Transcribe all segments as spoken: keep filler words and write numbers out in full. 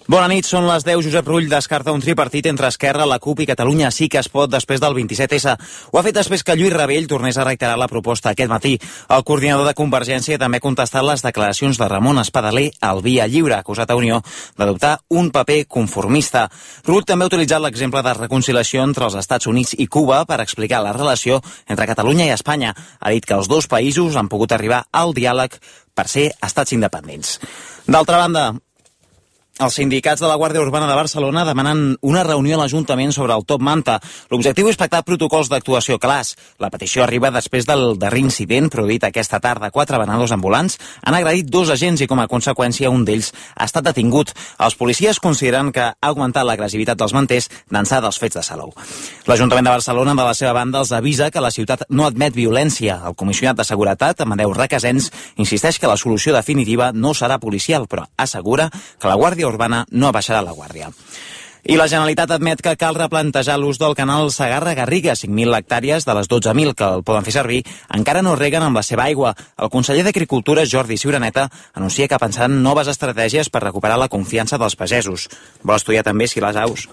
Bona nit, són les deu. Josep Rull descarta un tripartit entre Esquerra, la CUP i Catalunya Sí que es pot després del vint-i-set essa. Ho ha fet després que Lluís Rabell tornés a reiterar la proposta aquest matí. El coordinador de Convergència també ha contestat les declaracions de Ramon Espadaler al Via Lliure, acusat a Unió d'adoptar un paper conformista. Rull també ha utilitzat l'exemple de reconciliació entre els Estats Units i Cuba per explicar la relació entre Catalunya i Espanya. Ha dit que els dos països han pogut arribar al diàleg per ser estats independents. D'altra banda, els sindicats de la Guàrdia Urbana de Barcelona demanen una reunió a l'Ajuntament sobre el Top Manta. L'objectiu és pactar protocols d'actuació clars. La petició arriba després del darrer incident produït aquesta tarda. Quatre venedors ambulants han agredit dos agents i, com a conseqüència, un d'ells ha estat detingut. Els policies consideren que ha augmentat l'agressivitat dels manters d'ençà dels fets de Salou. L'Ajuntament de Barcelona, de la seva banda, els avisa que la ciutat no admet violència. El comissionat de Seguretat, Amadeu Requesens, insisteix que la solució definitiva no serà policial, però assegura que la Guàrdia Urbana no abaixarà la guàrdia. I la Generalitat admet que cal replantejar l'ús del canal Segarra-Garriga. cinc mil hectàrees de les dotze mil que el poden fer servir encara no reguen amb la seva aigua. El conseller d'Agricultura, Jordi Ciuraneta, anuncia que pensaran noves estratègies per recuperar la confiança dels pagesos. Vol estudiar també si les aus...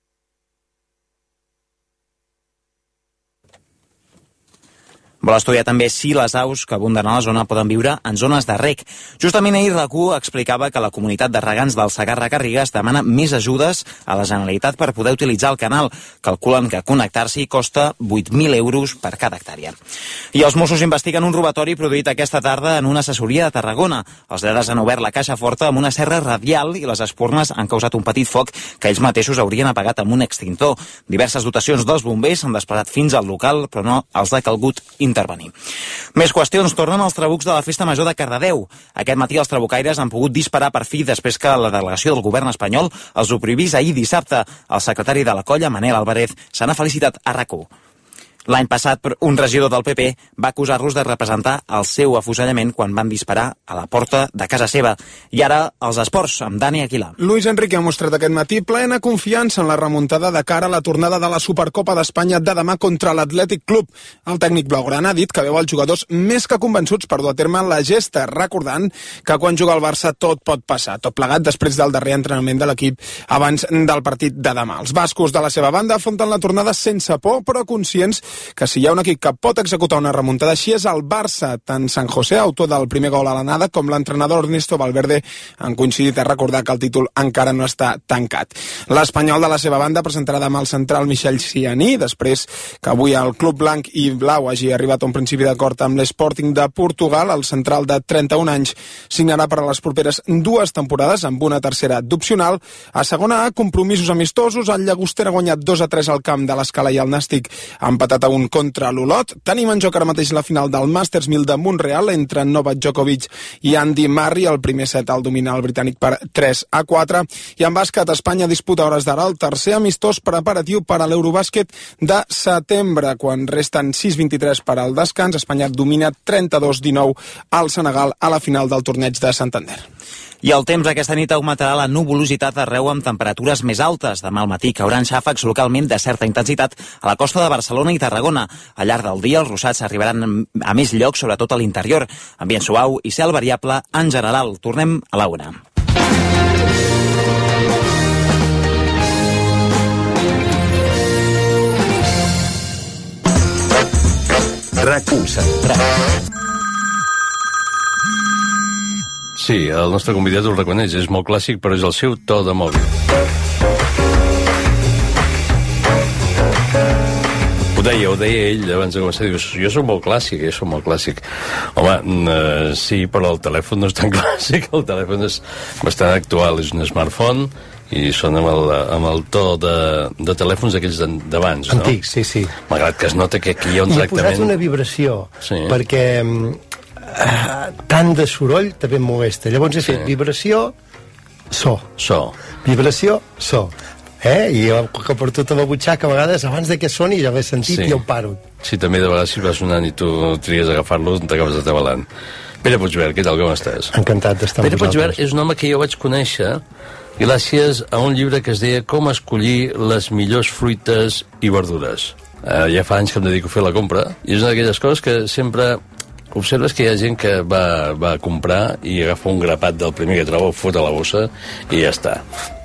Vol estudiar també si les aus que abunden a la zona poden viure en zones de reg. Justament ahir RAC1 explicava que la comunitat de regants del Segarra-Garrigues demana més ajudes a la Generalitat per poder utilitzar el canal. Calculen que connectar-s'hi costa vuit mil euros per cada hectàrea. I els Mossos investiguen un robatori produït aquesta tarda en una assessoria de Tarragona. Els lladres han obert la caixa forta amb una serra radial i les espurnes han causat un petit foc que ells mateixos haurien apagat amb un extintor. Diverses dotacions dels bombers s'han desplaçat fins al local, però no els ha calgut intervenir. Més qüestions. Tornen els trabucs de la Festa Major de Cardedeu. Aquest matí els trabucaires han pogut disparar per fi després que la delegació del govern espanyol els ho prohibís ahir dissabte. El secretari de la colla, Manel Álvarez, se n'ha felicitat a RAC1. L'any passat, un regidor del P P va acusar-los de representar el seu afusellament quan van disparar a la porta de casa seva. I ara, els esports, amb Dani Aguilar. Luis Enrique ha mostrat aquest matí plena confiança en la remuntada de cara a la tornada de la Supercopa d'Espanya de demà contra l'Atlètic Club. El tècnic blaugrana ha dit que veu els jugadors més que convençuts per dur a terme la gesta, recordant que quan juga el Barça tot pot passar, tot plegat després del darrer entrenament de l'equip abans del partit de demà. Els bascos, de la seva banda, afronten la tornada sense por, però conscients que si hi ha un equip que pot executar una remuntada així és el Barça. Tant San José, autor del primer gol a l'anada, com l'entrenador Ernesto Valverde han coincidit a recordar que el títol encara no està tancat. L'Espanyol, de la seva banda, presentarà demà el central Michel Siani, després que avui el club blanc i blau hagi arribat a un principi d'acord amb l'Sporting de Portugal. El central de trenta-un anys signarà per a les properes dues temporades, amb una tercera d'opcional. A segona A, compromisos amistosos. El Llagostera ha guanyat dos a tres al camp de l'Escala i el Nàstic ha empatat a un contra l'Olot. Tenim en joc ara mateix la final del Masters mil de Montreal entre Novak Djokovic i Andy Murray. El primer set al dominar el britànic per tres a quatre. I en bàsquet, Espanya disputa a hores d'ara el tercer amistós preparatiu per a l'Eurobàsquet de setembre. Quan resten sis vint-i-tres per al descans, Espanya domina trenta-dos dinou al Senegal a la final del torneig de Santander. I el temps aquesta nit augmentarà la nuvolositat arreu amb temperatures més altes. Demà al matí cauran xàfecs localment de certa intensitat a la costa de Barcelona i Tarragona. Al llarg del dia els ruixats arribaran a més llocs, sobretot a l'interior. Ambient suau i cel variable en general. Tornem a la una. RAC1 Central. Sí, el nostre convidat ho reconeix, és molt clàssic, però és el seu to de mòbil. Ho deia, ho deia ell abans de començar, dius, jo soc molt clàssic, jo soc molt clàssic. Home, eh, sí, però el telèfon no és tan clàssic, el telèfon és bastant actual, és un smartphone, i són amb el, amb el to de, de telèfons aquells d'abans, no? Antics, sí, sí. Malgrat que es nota que aquí hi ha un I tractament... I he posat una vibració, sí. perquè uh, tant de soroll també em molesta. Llavors he fet sí. vibració, so. So. Vibració, so. Eh? I jo, que porto tota la butxaca, a vegades, abans de que soni, ja l'he sentit sí. i ja ho paro. Sí, també de vegades si va sonant i tu tries a agafar-lo, t'acabes atabalant. Pere Puigvert, què tal, com estàs? Encantat d'estar amb Pere Puigvert és un home que jo vaig conèixer gràcies a un llibre que es deia Com escollir les millors fruites i verdures. Uh, ja fa anys que em dedico a fer la compra, i és una d'aquelles coses que sempre observes que hi ha gent que va, va comprar i agafa un grapat del primer que troba, ho fot a la bossa i ja està.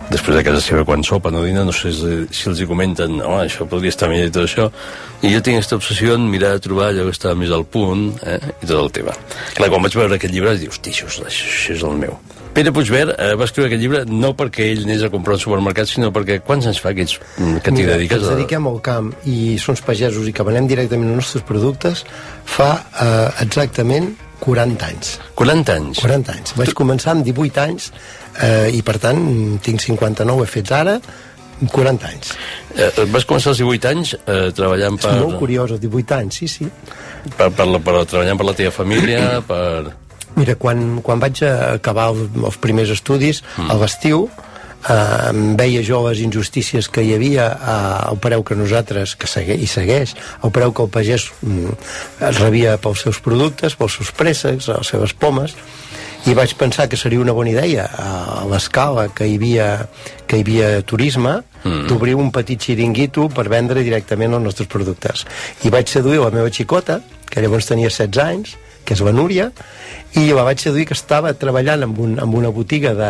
després de casa seva quan sopen o dinen, no sé si els hi comenten, no, això podria estar millor i tot això, i jo tinc aquesta obsessió en mirar de trobar allò que estava més al punt, eh, i tot el tema. Clar, quan vaig veure aquest llibre, vaig dir, hosti, això, això és el meu. Pere Puigvert eh, va escriure aquest llibre no perquè ell anés a comprar un supermercat, sinó perquè quants anys fa que, ets, que t'hi dediques? Ens dediquem al camp i som pagesos i que venem directament els nostres productes fa eh, exactament quaranta anys. quaranta anys? quaranta anys. Vaig començar amb divuit anys eh, i per tant tinc cinquanta-nou, he fet ara quaranta anys. Eh, vas començar als divuit anys eh, treballant per... És molt curiós, als divuit anys, sí, sí. Per, per, per, treballant per la teva família, per... Mira, quan, quan vaig acabar els, els primers estudis, mm. a l'estiu, eh, veia jo les injustícies que hi havia eh, al preu que nosaltres, que segue, i segueix, al preu que el pagès mm, rebia pels seus productes, pels seus préssecs, les seves pomes, i vaig pensar que seria una bona idea a l'escala que hi havia, que hi havia turisme, mm. d'obrir un petit xiringuito per vendre directament els nostres productes. I vaig seduir la meva xicota, que llavors tenia setze anys, que és la Núria, i la vaig seduir que estava treballant en, un, en una botiga de,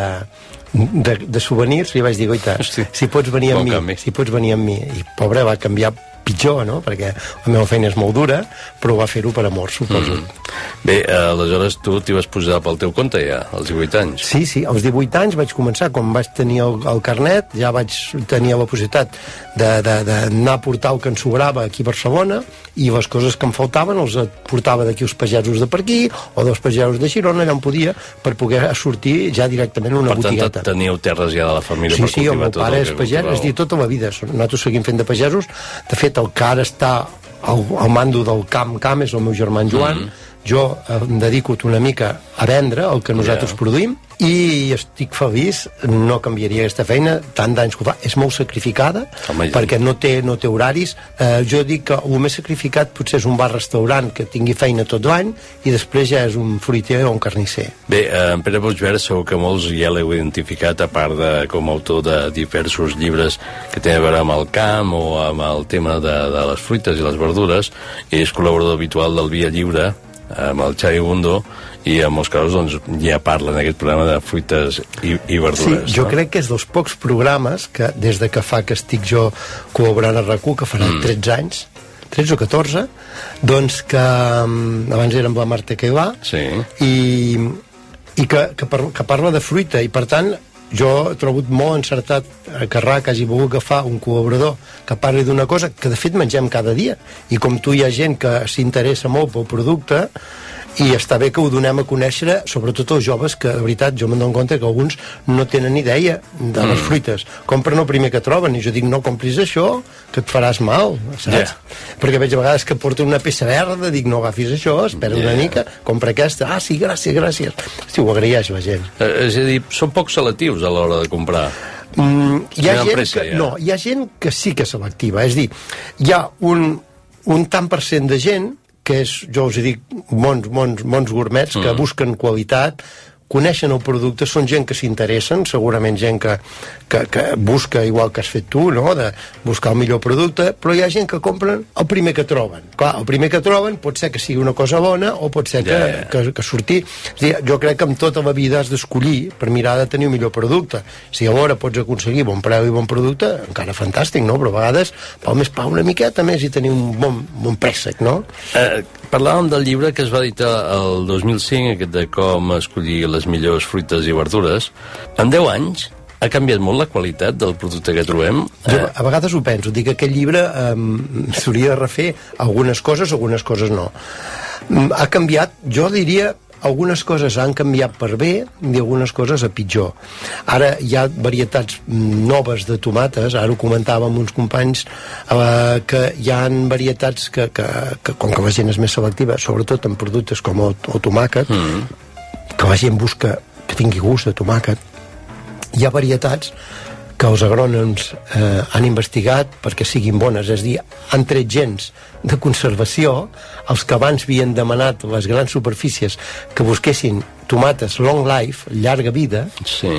de, de souvenirs, i li vaig dir, goita, si pots venir amb mi, si pots venir amb mi. I pobra, va canviar pitjor, no? Perquè la meva feina és molt dura, però va fer-ho per amor, suposo. Mm. Bé, aleshores tu t'hi vas posar pel teu compte ja, als divuit anys. Sí, sí, als divuit anys vaig començar, quan vaig tenir el, el carnet, ja vaig tenir la possibilitat d'anar a portar el que ens sobrava aquí a Barcelona, i les coses que em faltaven els portava d'aquí els pagesos de per aquí, o dels pagesos de Girona, allà on podia, per poder sortir ja directament a una botigueta. Per tant, teníeu terres ja de la família sí, per sí, cultivar tot el que Sí, sí, el meu pare és pagès, és dir, tota la vida. Nosaltres seguim fent de pagesos. De fet, el que ara està al, al mando del camp camp és el meu germà Joan. Mm. Jo em dedico una mica a vendre el que nosaltres yeah. produïm, i estic feliç, no canviaria aquesta feina, tant d'anys que ho fa, és molt sacrificada, Home, perquè no té, no té horaris. Eh, jo dic que el més sacrificat potser és un bar-restaurant que tingui feina tot l'any, i després ja és un fruiter o un carnisser. Bé, eh, en Pere Puigvert segur que molts ja l'heu identificat, a part de com a autor de diversos llibres que tenen a veure amb el camp o amb el tema de, de les fruites i les verdures, i és col·laborador habitual del Via Lliure, amb el Xavi Bundó, i en molts casos doncs, ja parlen d'aquest programa de fruites i, i verdures. Sí, jo no? crec que és dels pocs programes que des de que fa que estic jo col·laborant a RAC u, que farà mm. tretze anys, tretze o catorze, doncs que um, abans era amb la Marta Queilà, sí. i, i que, que, par que parla de fruita, i per tant jo he trobat molt encertat que RAC hagi volgut agafar un col·laborador que parli d'una cosa que de fet mengem cada dia, i com tu hi ha gent que s'interessa molt pel producte, i està bé que ho donem a conèixer, sobretot els joves, que de veritat jo me'n dono compte que alguns no tenen idea de les fruites, compren el primer que troben, i jo dic, no compris això, que et faràs mal, saps? Yeah. Perquè veig a vegades que porten una peça verda, dic, no agafis això, espera yeah. una mica, compra aquesta, ah sí, gràcies, gràcies. Hosti, ho agraeix la gent. Eh, és a dir, són poc selectius a l'hora de comprar. Mm, hi ha gent pressa, que, ja. no, hi ha gent que sí que és selectiva, és a dir, hi ha un, un tant per cent de gent que és, jo us dic, mons, mons, mons gourmets que mm. busquen qualitat, coneixen el producte, són gent que s'interessen, segurament gent que, que, que busca, igual que has fet tu, no?, de buscar el millor producte, però hi ha gent que compren el primer que troben. Clar, el primer que troben pot ser que sigui una cosa bona o pot ser que, yeah. que, que surti... És dir, jo crec que amb tota la vida has d'escollir per mirar de tenir un millor producte. Si alhora pots aconseguir bon preu i bon producte, encara fantàstic, no?, però a vegades val més pagar una miqueta més i tenir un bon, bon préssec, no? Eh, parlàvem del llibre que es va editar el dos mil cinc, aquest de com escollir les millors fruites i verdures. En deu anys ha canviat molt la qualitat del producte que trobem? Jo a vegades ho penso, dic que aquest llibre um, s'hauria de refer algunes coses, algunes coses no. Um, ha canviat, jo diria, algunes coses han canviat per bé i algunes coses a pitjor. Ara hi ha varietats noves de tomates, ara ho comentàvem amb uns companys, eh, que hi ha varietats que, que, que, com que la gent és més selectiva, sobretot en productes com el, el tomàquet, mm. que la gent busca que tingui gust de tomàquet, hi ha varietats que els agrònoms eh, han investigat perquè siguin bones, és a dir, han tret gens de conservació, els que abans havien demanat les grans superfícies que busquessin tomates long life, llarga vida, sí.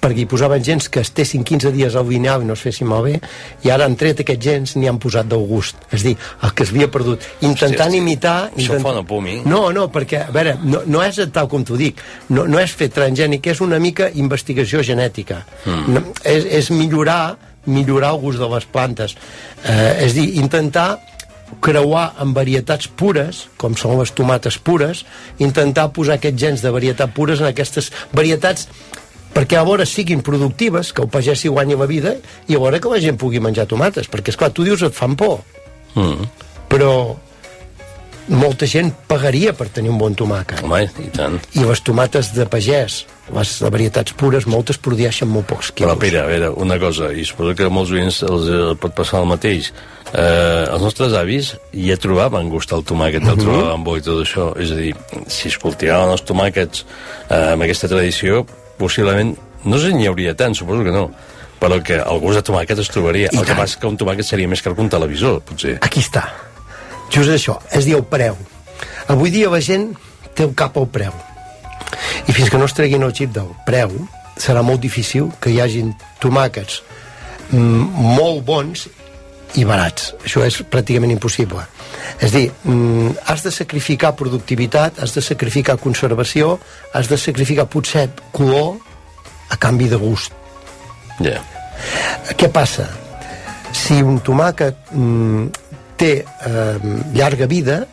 perquè hi posaven gens que estessin quinze dies al vinau i no es fessin malbé, i ara han tret aquests gens n'hi han posat d'August, és dir, el que s'havia perdut, intentant Hòstia, imitar... Això intent... fa una por a mi. No, no, perquè, a veure, no, no és tal com t'ho dic, no, no és fer transgènic, és una mica investigació genètica. Mm. No, és, és millorar, millorar el gust de les plantes. Eh, és dir, intentar creuar amb varietats pures, com són les tomates pures, intentar posar aquests gens de varietat pures en aquestes varietats perquè a vora siguin productives, que el pagès s'hi guanyi la vida, i a vora que la gent pugui menjar tomates, perquè, esclar, tu dius et fan por, mm. però molta gent pagaria per tenir un bon tomàquet. Home, i tant. I les tomates de pagès, les de varietats pures, moltes produeixen molt pocs quilos. Però, Pere, a veure, una cosa, i suposo que a molts oients els eh, pot passar el mateix. Eh, els nostres avis ja trobaven gust al tomàquet, el trobaven bo i tot això. És a dir, si es cultivaven els tomàquets eh, amb aquesta tradició, possiblement no se n'hi hauria tant, suposo que no, però que el gust de tomàquet es trobaria. I el tant. Que passa que un tomàquet seria més car que un televisor, potser. Aquí està. Just això, és dir, el preu. Avui dia la gent té el cap al preu. I fins que no es treguin el xip del preu, serà molt difícil que hi hagin tomàquets mm, molt bons i barats. Això és pràcticament impossible. És dir, mm, has de sacrificar productivitat, has de sacrificar conservació, has de sacrificar potser color a canvi de gust. Ja. Yeah. Què passa? Si un tomàquet mm, té eh, llarga vida,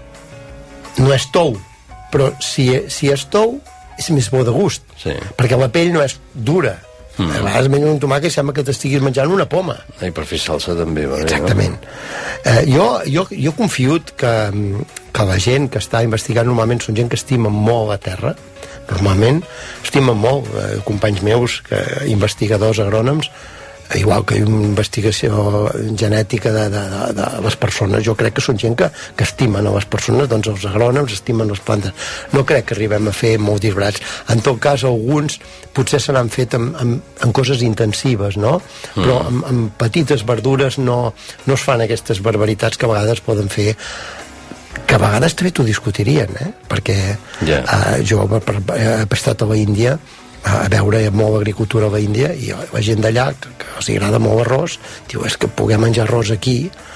no és tou, però si, si és tou és més bo de gust, sí. perquè la pell no és dura. Mm. A vegades menys un tomàquet sembla que t'estiguis menjant una poma. I per fer salsa també va bé. Exactament. Eh, jo, jo, jo confio que, que la gent que està investigant normalment són gent que estima molt la terra, normalment estimen molt, eh, companys meus, que, investigadors, agrònoms, igual que una investigació genètica de, de, de, de les persones. Jo crec que són gent que, que estimen a les persones, doncs els agrònoms estimen les plantes. No crec que arribem a fer molt disbarats. En tot cas, alguns potser se n'han fet amb, amb, amb coses intensives, no? Mm. Però amb, amb petites verdures no, no es fan aquestes barbaritats que a vegades poden fer, que a vegades també t'ho discutirien, eh? Perquè yeah. eh, jo he estat a la Índia a veure molt agricultura a l'Índia, i la gent d'allà, que, que els agrada molt l'arròs, diu, és que poder menjar arròs aquí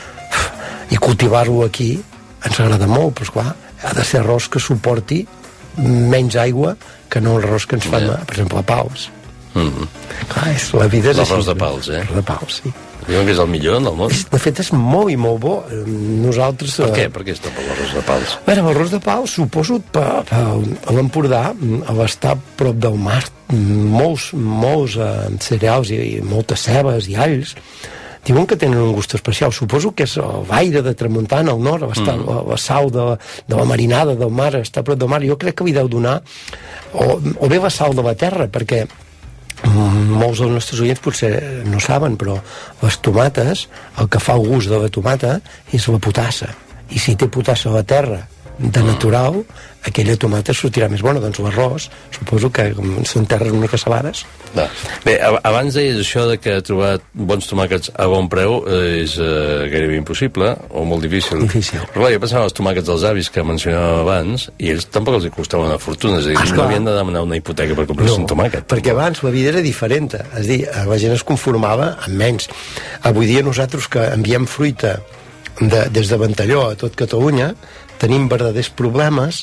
i cultivar-lo aquí ens agrada molt, però esclar, ha de ser arròs que suporti menys aigua que no l'arròs que ens fan, yeah. per exemple, a Pals. Mm-hmm. Clar, és, la vida és així. L'arròs de Pals, eh? L'arròs de Pals, sí. Diuen que és el millor del món. De fet, és molt i molt bo. Nosaltres... Per què? Per què està per l'arròs de Pals? A veure, l'arròs de Pals, suposo, a l'Empordà, a l'estar prop del mar, molts, molts eh, cereals i, i moltes cebes i alls, diuen que tenen un gust especial. Suposo que és l'aire de tramuntana al nord, mm. la, la sal de, de la marinada del mar, està prop del mar. Jo crec que li deu donar, o, o bé la sal de la terra, perquè molts dels nostres oients potser no saben, però les tomates, el que fa el gust de la tomata és la potassa, i si té potassa a la terra de natural, aquella tomata sortirà més bona. Doncs l'arròs, suposo que són terres una mica salades. No. Bé, abans deies això de que trobar bons tomàquets a bon preu és eh, gairebé impossible, o molt difícil. Difícil. Però clar, jo pensava els tomàquets dels avis que mencionàvem abans, i ells tampoc els hi costava una fortuna, és a dir, ah, no havien de demanar una hipoteca per comprar-se no, un tomàquet. Perquè abans la vida era diferent, és a dir, la gent es conformava amb menys. Avui dia nosaltres que enviem fruita de, des de Ventalló a tot Catalunya, tenim verdaders problemes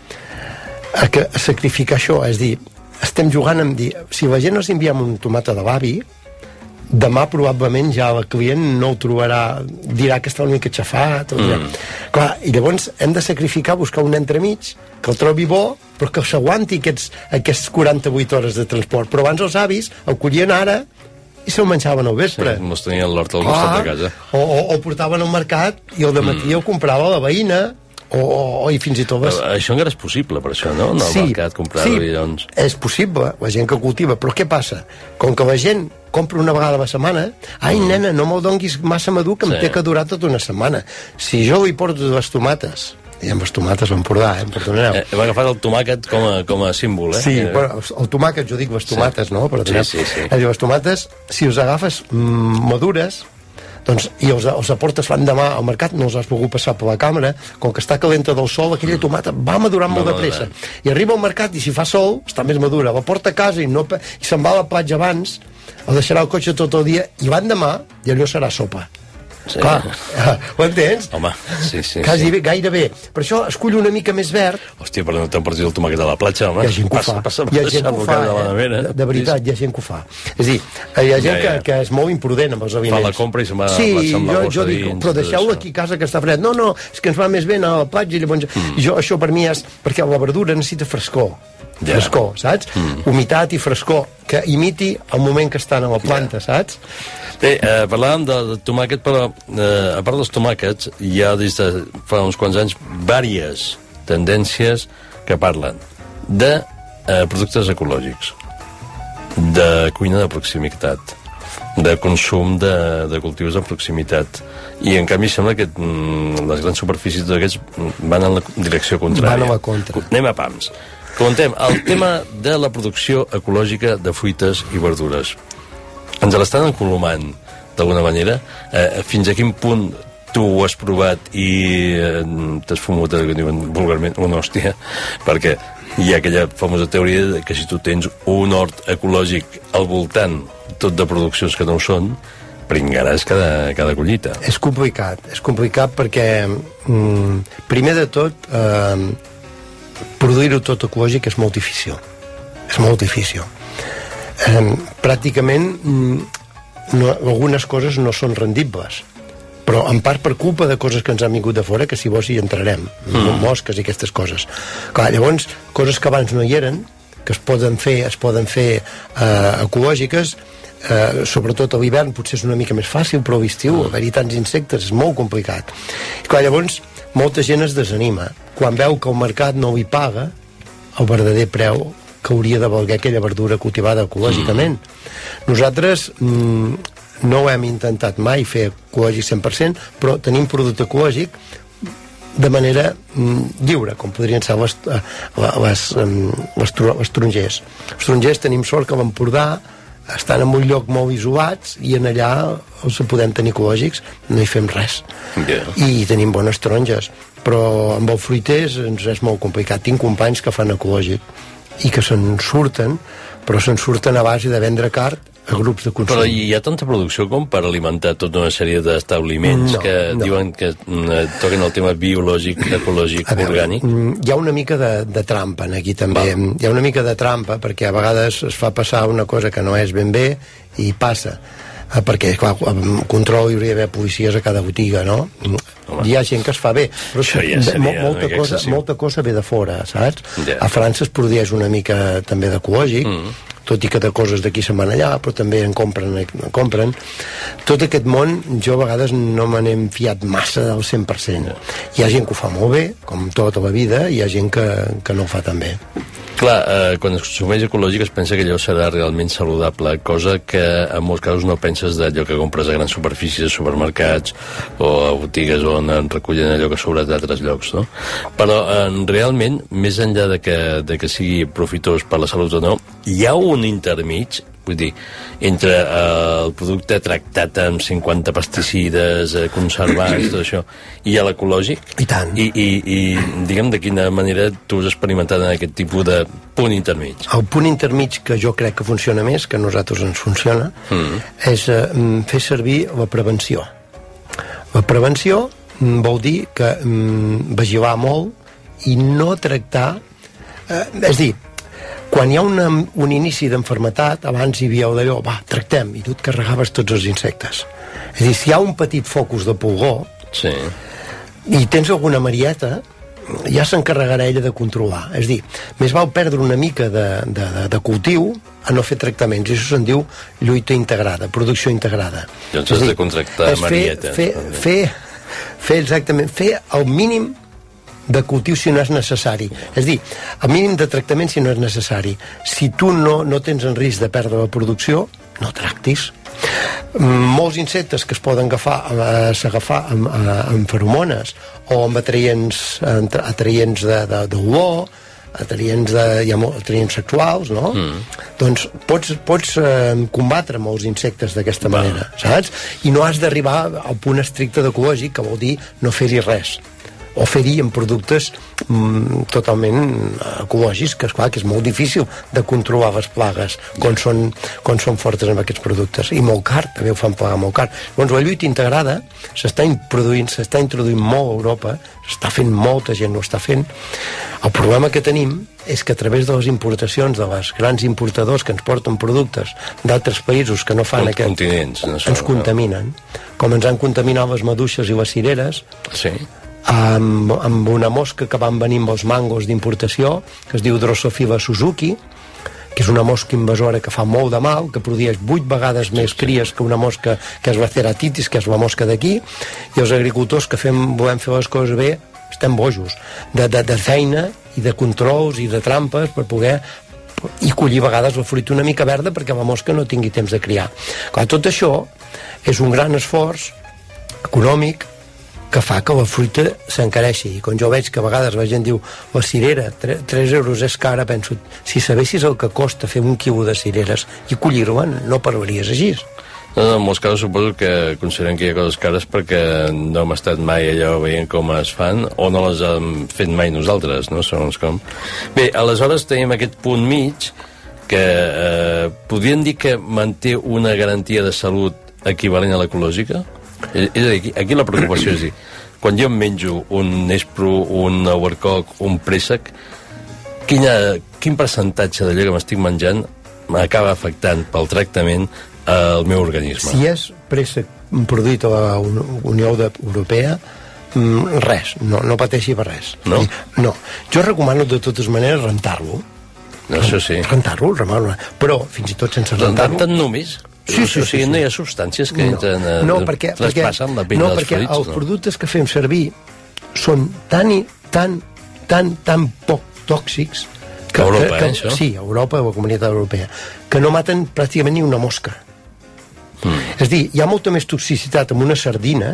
a, que, a sacrificar això, és dir, estem jugant amb dir, si la gent ens enviem un tomata de l'avi, demà probablement ja el client no el trobarà, dirà que està una mica xafat, o mm. clar, i llavors hem de sacrificar, buscar un entremig que el trobi bo, però que s'aguanti aquests, aquests quaranta-vuit hores de transport. Però abans els avis el collien ara i se'l menjaven al vespre. Sí, mos tenien l'hort al costat de casa. O, o, o portaven al mercat i al dematí mm. el comprava la veïna, o, o, o i fins i tot... Les... Això encara és possible, per això, no? No, sí, al mercat comprar-ho sí, i doncs... és possible, la gent que cultiva, però què passa? Com que la gent compra una vegada a la setmana, ai, mm. nena, no me'l donguis massa madur, que sí. em té que durar tota una setmana. Si jo li porto les tomates, i amb les tomates l'Empordà, eh, em perdoneu. Eh, hem agafat el tomàquet com a, com a símbol, eh? Sí, eh... bueno, el tomàquet, jo dic les tomates, sí. no? Perdoneu. Sí, sí, sí. Les tomates, si us agafes mm, madures, doncs, i els, els aportes l'endemà al mercat, no els has pogut passar per la càmera, com que està calenta del sol, aquella tomata va madurant molt de pressa, i arriba al mercat i si fa sol, està més madura, la porta a casa i, no, i se'n va a la platja abans, el deixarà al cotxe tot el dia, i l'endemà i allò serà sopa. Sí. Clar, ho entens? Home, sí, sí. Quasi sí. bé, gairebé. Per això escull una mica més verd. Hòstia, però no t'han partit el tomàquet a la platja, home. Hi ha gent que ho fa. Passa, passa, hi ha gent que ho fa, de, eh? de, de veritat, hi ha gent que ho fa. És a dir, hi ha gent ja, ja. Que, que és molt imprudent amb els aliments. Fa la compra i se'n va sí, amb la jo, bossa jo dic, dins. Però deixeu-lo aquí a casa que està fred. No, no, és que ens va més bé anar a la platja. I llavors, mm. jo, això per mi és... Perquè la verdura necessita frescor. Ja. Frescor, saps? Mm. Humitat i frescor, que imiti el moment que estan a la planta, ja. Saps? Bé, eh, parlàvem de, de tomàquet, però eh, a part dels tomàquets, hi ha des de fa uns quants anys diverses tendències que parlen de eh, productes ecològics, de cuina de proximitat, de consum de, de cultius de proximitat, i en canvi sembla que mm, les grans superfícies d'aquests van en la direcció contrària. Van a la contra. Anem a pams. Comentem el tema de la producció ecològica de fruites i verdures. Ens l'estan encolomant d'alguna manera. Eh, fins a quin punt tu ho has provat i eh, t'has fumut, que diuen vulgarment, una hòstia, perquè hi ha aquella famosa teoria de que si tu tens un hort ecològic al voltant, tot de produccions que no ho són, pringaràs cada, cada collita. És complicat, és complicat perquè mm, primer de tot eh, produir-ho tot ecològic és molt difícil. És molt difícil. Eh, pràcticament no, algunes coses no són rendibles, però en part per culpa de coses que ens han vingut de fora, que si vols hi entrarem, mm. mosques i aquestes coses. Clar, llavors, coses que abans no hi eren, que es poden fer, es poden fer eh, ecològiques, eh, sobretot a l'hivern potser és una mica més fàcil, però a l'estiu mm. haver-hi tants insectes és molt complicat. I clar, llavors molta gent es desanima quan veu que el mercat no li paga el verdader preu que hauria de valer aquella verdura cultivada ecològicament. Mm. Nosaltres mm, no ho hem intentat mai fer ecològic cent per cent, però tenim producte ecològic de manera mm, lliure, com podrien ser les, les, les, les trongers. Els trongers tenim sort que a l'Empordà estan en un lloc molt isolats i en allà els podem tenir ecològics, no hi fem res. Yeah. I tenim bones taronges, però amb els fruiters ens és molt complicat. Tinc companys que fan ecològic i que se'n surten, però se'n surten a base de vendre cart a grups de consum. Però hi ha tanta producció com per alimentar tota una sèrie d'establiments no, que no. diuen que mm, toquen el tema biològic, ecològic, veure, orgànic? Hi ha una mica de, de trampa aquí també. Va. Hi ha una mica de trampa perquè a vegades es fa passar una cosa que no és ben bé i passa. Perquè, clar, amb control hi hauria d'haver policies a cada botiga, no? Home. Hi ha gent que es fa bé, però ja seria, molta, no, cosa, molta cosa ve de fora, saps? Yeah. A França es produeix una mica també d'ecològic, mm. tot i que de coses d'aquí se'n van allà, però també en compren, en compren. Tot aquest món, jo a vegades no me n'he fiat massa del cent per cent. Yeah. Hi ha gent que ho fa molt bé, com tota la vida, i hi ha gent que, que no ho fa tan bé. Clar, eh, quan es consumeix ecològic es pensa que allò serà realment saludable, cosa que en molts casos no penses d'allò que compres a grans superfícies, supermercats o a botigues on en recullen allò que sobra d'altres llocs, no? Però eh, realment, més enllà de que, de que sigui profitós per la salut o no, hi ha un intermig, vull dir, entre eh, el producte tractat amb cinquanta pesticides, eh, conservats, tot això, i l'ecològic. I tant. I, i, i diguem, de quina manera tu has experimentat en aquest tipus de punt intermig? El punt intermig que jo crec que funciona més, que a nosaltres ens funciona, mm. és eh, fer servir la prevenció. La prevenció mm, vol dir que mm, vigilar molt i no tractar... Eh, és dir, quan hi ha una, un inici d'enfermetat, abans hi havia d'allò, va, tractem, i tu et carregaves tots els insectes. És a dir, si hi ha un petit focus de pulgó, sí. i tens alguna marieta, ja s'encarregarà ella de controlar. És a dir, més val perdre una mica de, de, de, de cultiu a no fer tractaments. I això se'n diu lluita integrada, producció integrada. Doncs has de contractar marieta. Fer, fer, fer, fer exactament, fer el mínim de cultiu si no és necessari. És a dir, el mínim de tractament si no és necessari. Si tu no, no tens en risc de perdre la producció, no tractis. Molts insectes que es poden agafar, eh, s'agafar amb, eh, amb feromones o amb atraients, atraients d'olor, atraïents, de, hi ha molt, atraïents sexuals, no? Mm. Doncs pots, pots eh, combatre molts insectes d'aquesta manera, saps? I no has d'arribar al punt estricte d'ecològic, que vol dir no fer-hi res, o fer-hi en productes mm, totalment ecològics, que esclar que és molt difícil de controlar les plagues quan són, quan són fortes amb aquests productes, i molt car, també ho fan pagar molt car. Doncs la lluita integrada s'està introduint, s'està introduint molt a Europa, s'està fent, molta gent ho està fent. El problema que tenim és que a través de les importacions de les grans importadors que ens porten productes d'altres països que no fan aquest... continents, no ens contaminen, com ens han contaminat les maduixes i les cireres. Sí. Amb, amb una mosca que van venir amb els mangos d'importació, que es diu Drosophila Suzuki, que és una mosca invasora que fa molt de mal, que produeix vuit vegades més cries que una mosca que és la ceratitis, que és la mosca d'aquí, i els agricultors que fem, volem fer les coses bé estem bojos de, de, de feina i de controls i de trampes per poder i collir a vegades la fruita una mica verda perquè la mosca no tingui temps de criar. Clar, tot això és un gran esforç econòmic que fa que la fruita s'encareixi, i quan jo veig que a vegades la gent diu la cirera, tres euros és cara, penso, si sabessis el que costa fer un quilo de cireres i collir-ho, no parlaries així. No, no, en molts casos suposo que consideren que hi ha coses cares perquè no hem estat mai allò veient com es fan o no les hem fet mai nosaltres, no? Segons com. Bé, aleshores tenim aquest punt mig que eh, podríem dir que manté una garantia de salut equivalent a l'ecològica? És a dir, aquí la preocupació és dir, quan jo em menjo un nespro, un overcock, un préssec, quina, quin percentatge d'allò que m'estic menjant m'acaba afectant pel tractament al meu organisme? Si és préssec produït a la Unió Europea, res, no, no pateixi per res. No? No. Jo recomano de totes maneres rentar-lo. No, això sí. Rentar-lo, rentar-lo. Però fins i tot sense rentar-lo... Rentar-te'n només? Sí, sí, o sigui, sí, sí. no hi ha substàncies que entren a, no, perquè, traspassen la pell no, dels perquè fruits? Els no? productes que fem servir són tan i tan, tan, tan poc tòxics que, a Europa, que, que, eh, això? Sí, a Europa, a la comunitat europea, que no maten pràcticament ni una mosca. Mm. És a dir, hi ha molta més toxicitat amb una sardina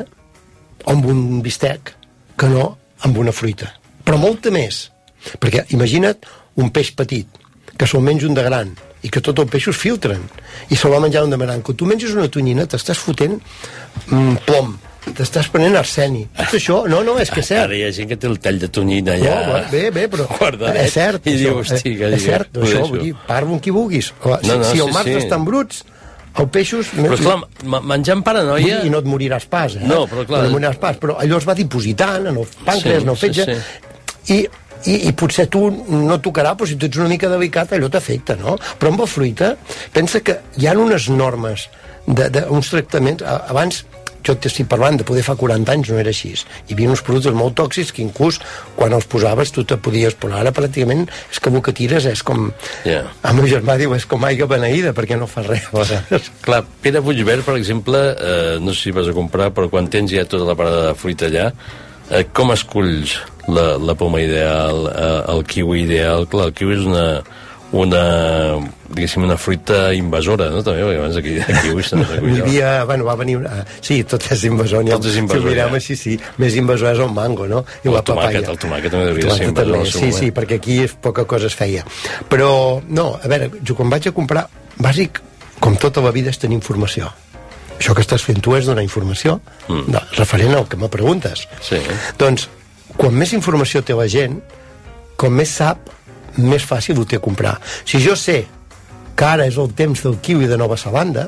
o amb un bistec que no amb una fruita. Però molta més. Perquè imagina't un peix petit, que se'l menja un de gran, i que tots els peixos filtren i se va menjar un de gran. Quan tu menges una tonyina t'estàs fotent mm, plom, t'estàs prenent arseni. Tot això, no, no, és que és cert. Ara hi ha gent que té el tall de tonyina allà... No, bé, bé, però guardadet, és cert. I això, diu, hosti, que és cert, diu, això, vull dir, parla amb qui vulguis. Si, no, no, si sí, els mars sí. estan bruts, els peixos... Però, esclar, menjant paranoia... I no et moriràs pas, eh? No, però clar... No et moriràs pas, però allò es va dipositant en el pàncreas, sí, en el fetge, sí, sí. i... I, i potser tu no tocarà, però si tu ets una mica delicat allò t'afecta, no? Però amb la fruita pensa que hi ha unes normes d'uns tractaments abans, jo t'estic parlant de poder fa quaranta anys no era així, hi havia uns productes molt tòxics que inclús quan els posaves tu te podies posar, ara pràcticament és que el que tires és com yeah. el meu germà diu és com aigua beneïda perquè no fa res. Clar, Pere Puigvert, per exemple, eh, no sé si vas a comprar, però quan tens ja tota la parada de fruita allà, eh, com esculls la, la poma ideal, eh, el kiwi ideal? Clar, el kiwi és una, una, diguéssim, una fruita invasora, no? També, perquè abans aquí, aquí kiwis també no, hi havia, bueno, va venir una... Sí, tot és invasor. Tot és invasor, si ho mirem ja. així, sí. Més invasor és el mango, no? I el la tomàquet, papaya. el tomàquet també devia ser invasor. Sí, sí, sí, perquè aquí poca cosa es feia. Però, no, a veure, jo quan vaig a comprar, bàsic, com tota la vida, és tenir informació. Això que estàs fent tu és donar informació, mm. no, referent al que me preguntes. Sí. Doncs, quan més informació té la gent, com més sap, més fàcil ho té a comprar. Si jo sé que ara és el temps del kiwi de Nova Zelanda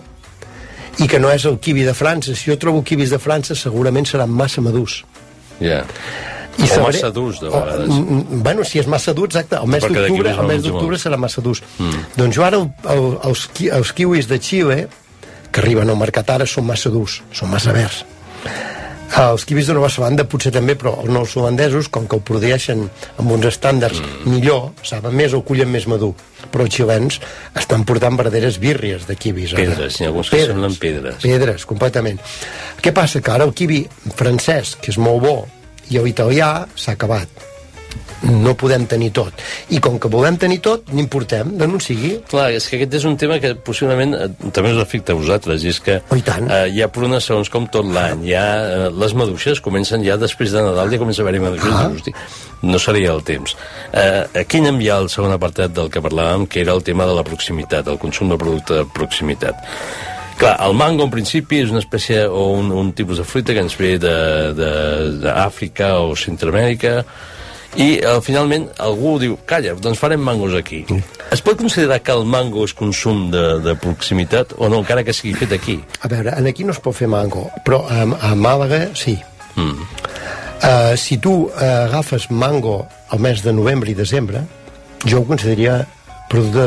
i que no és el kiwi de França, si jo trobo kiwis de França segurament seran massa madurs. Ja. Yeah. I o sabré, massa durs, de vegades. O, bueno, si és massa dur, exacte, el mes d'octubre el mes d'octubre serà massa durs. Mm. Doncs jo ara el, el, els, els kiwis de Xile que arriben al mercat ara són massa durs, són massa verds. Els kiwis de Nova Zelanda potser també, però els nous holandesos, com que ho produeixen amb uns estàndards mm. millor, saben més, o cullen més madur. Però els xilens estan portant verdaderes bírries de kiwis. Pedres, n'hi ha alguns que semblen pedres. Pedres, completament. Què passa? Que ara el kiwi francès, que és molt bo, i l'italià s'ha acabat. no podem tenir tot. I com que volem tenir tot, n'importem, de no en sigui. Clar, és que aquest és un tema que possiblement eh, també us afecta a vosaltres, i és que oh, eh, hi ha prunes segons com tot l'any, hi ha eh, les maduixes, comencen ja després de Nadal, ja comença a haver-hi maduixes, ah. hosti, no seria el temps. Eh, aquí anem ja al segon apartat del que parlàvem, que era el tema de la proximitat, el consum de producte de proximitat. Clar, el mango, en principi, és una espècie o un, un tipus de fruita que ens ve d'Àfrica o Centroamèrica, i eh, finalment algú diu, calla, doncs farem mangos aquí. Mm. Es pot considerar que el mango és consum de, de proximitat o no, encara que sigui fet aquí? A veure, aquí no es pot fer mango, però a, a Màlaga sí. Mm. Uh, si tu uh, agafes mango al mes de novembre i desembre, jo ho consideraria producte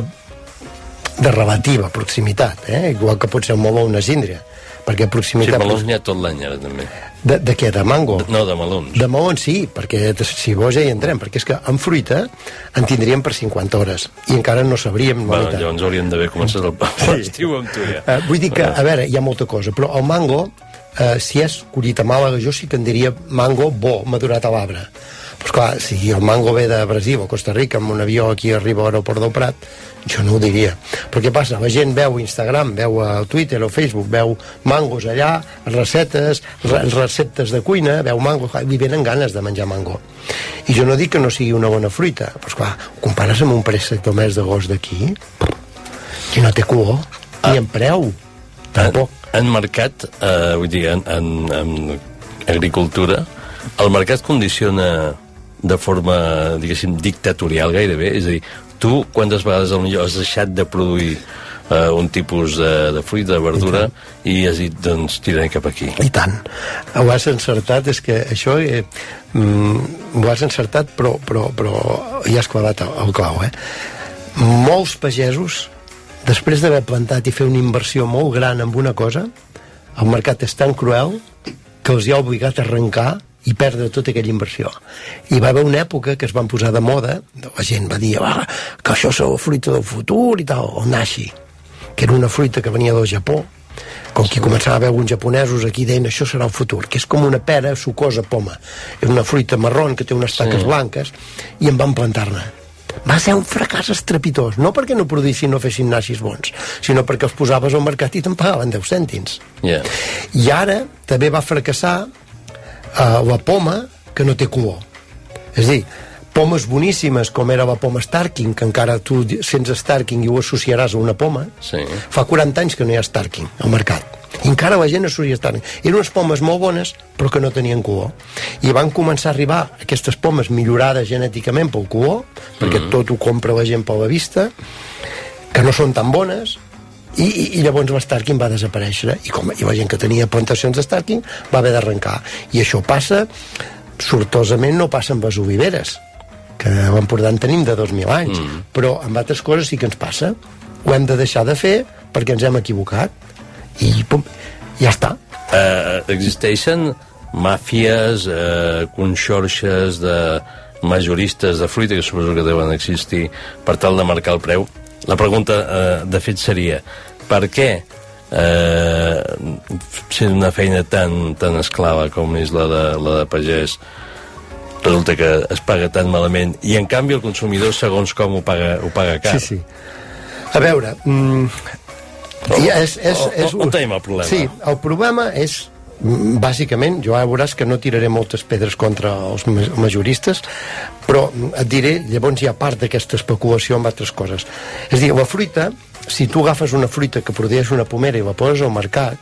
de relativa proximitat, eh? Igual que pot ser un meló o una síndria, perquè proximitat... Sí, melons n'hi ha tot l'any ara també. De, de què? De mango? De, no, de melons. De melons sí, perquè si vols ja hi entrem, perquè és que en fruita en tindríem per cinquanta hores i encara no sabríem... Bueno, llavors hauríem d'haver començat l'estiu amb tu ja. Uh, vull dir que, a veure, hi ha molta cosa, però el mango, uh, si és collit a Màlaga, jo sí que en diria mango bo, madurat a l'arbre. Però clar, si el mango ve de Brasil o Costa Rica amb un avió aquí arriba a l'aeroport del Prat, jo no ho diria. Però què passa? La gent veu Instagram, veu a Twitter o Facebook, veu mangos allà, receptes, re receptes de cuina, veu mango, i venen ganes de menjar mango. I jo no dic que no sigui una bona fruita, però esclar, ho compares amb un préssec del mes d'agost d'aquí, i no té color, ah. ni en preu, tampoc. En, en mercat, eh, vull dir, en, en, en agricultura, el mercat condiciona de forma, diguéssim, dictatorial gairebé, és a dir, tu quantes vegades potser has deixat de produir eh, un tipus de, de fruita, de verdura, i, i has dit, doncs, tiraré cap aquí. I tant. Ho has encertat, és que això eh, mm, ho has encertat, però, però, però ja has clavat el, el clau, eh? Molts pagesos, després d'haver plantat i fer una inversió molt gran en una cosa, el mercat és tan cruel que els hi ha obligat a arrencar i perdre tota aquella inversió. I va haver una època que es van posar de moda, la gent va dir ah, que això és la fruita del futur i tal, el nashi, que era una fruita que venia del Japó, com que començava a veure uns japonesos aquí deien això serà el futur, que és com una pera sucosa poma, és una fruita marrón que té unes taques sí. blanques, i en van plantar-ne. Va ser un fracàs estrepitós, no perquè no produïssin no fessin nashis bons, sinó perquè els posaves al mercat i te'n pagaven deu cèntims. Yeah. I ara també va fracassar Uh, la poma que no té color. És a dir, pomes boníssimes com era la poma Starking, que encara tu sents Starking i ho associaràs a una poma, sí. fa quaranta anys que no hi ha Starking al mercat. I encara la gent associa Starking. Eren unes pomes molt bones, però que no tenien color. I van començar a arribar aquestes pomes millorades genèticament pel color, perquè mm. tot ho compra la gent per la vista, que no són tan bones, I, i, i llavors l'Starking va desaparèixer i, com, i la gent que tenia plantacions d'Starking va haver d'arrencar, i això passa sortosament, no passa amb les oliveres que a l'Empordà en tenim de dos mil anys, mm. però amb altres coses sí que ens passa, ho hem de deixar de fer perquè ens hem equivocat i pum, ja està. Uh, existeixen màfies, uh, conxorxes de majoristes de fruita que suposo que deuen existir per tal de marcar el preu. La pregunta, eh, de fet, seria per què, eh, sent una feina tan, tan esclava com és la de, la de pagès, resulta que es paga tan malament i, en canvi, el consumidor, segons com ho paga, ho paga car? Sí, sí. A veure... Mm, o, és, és, és, on tenim el problema? Sí, el problema és... Bàsicament, jo ja veuràs que no tiraré moltes pedres contra els majoristes, però et diré, llavors hi ha part d'aquesta especulació amb altres coses. És a dir, la fruita, si tu agafes una fruita que produeix una pomera i la poses al mercat,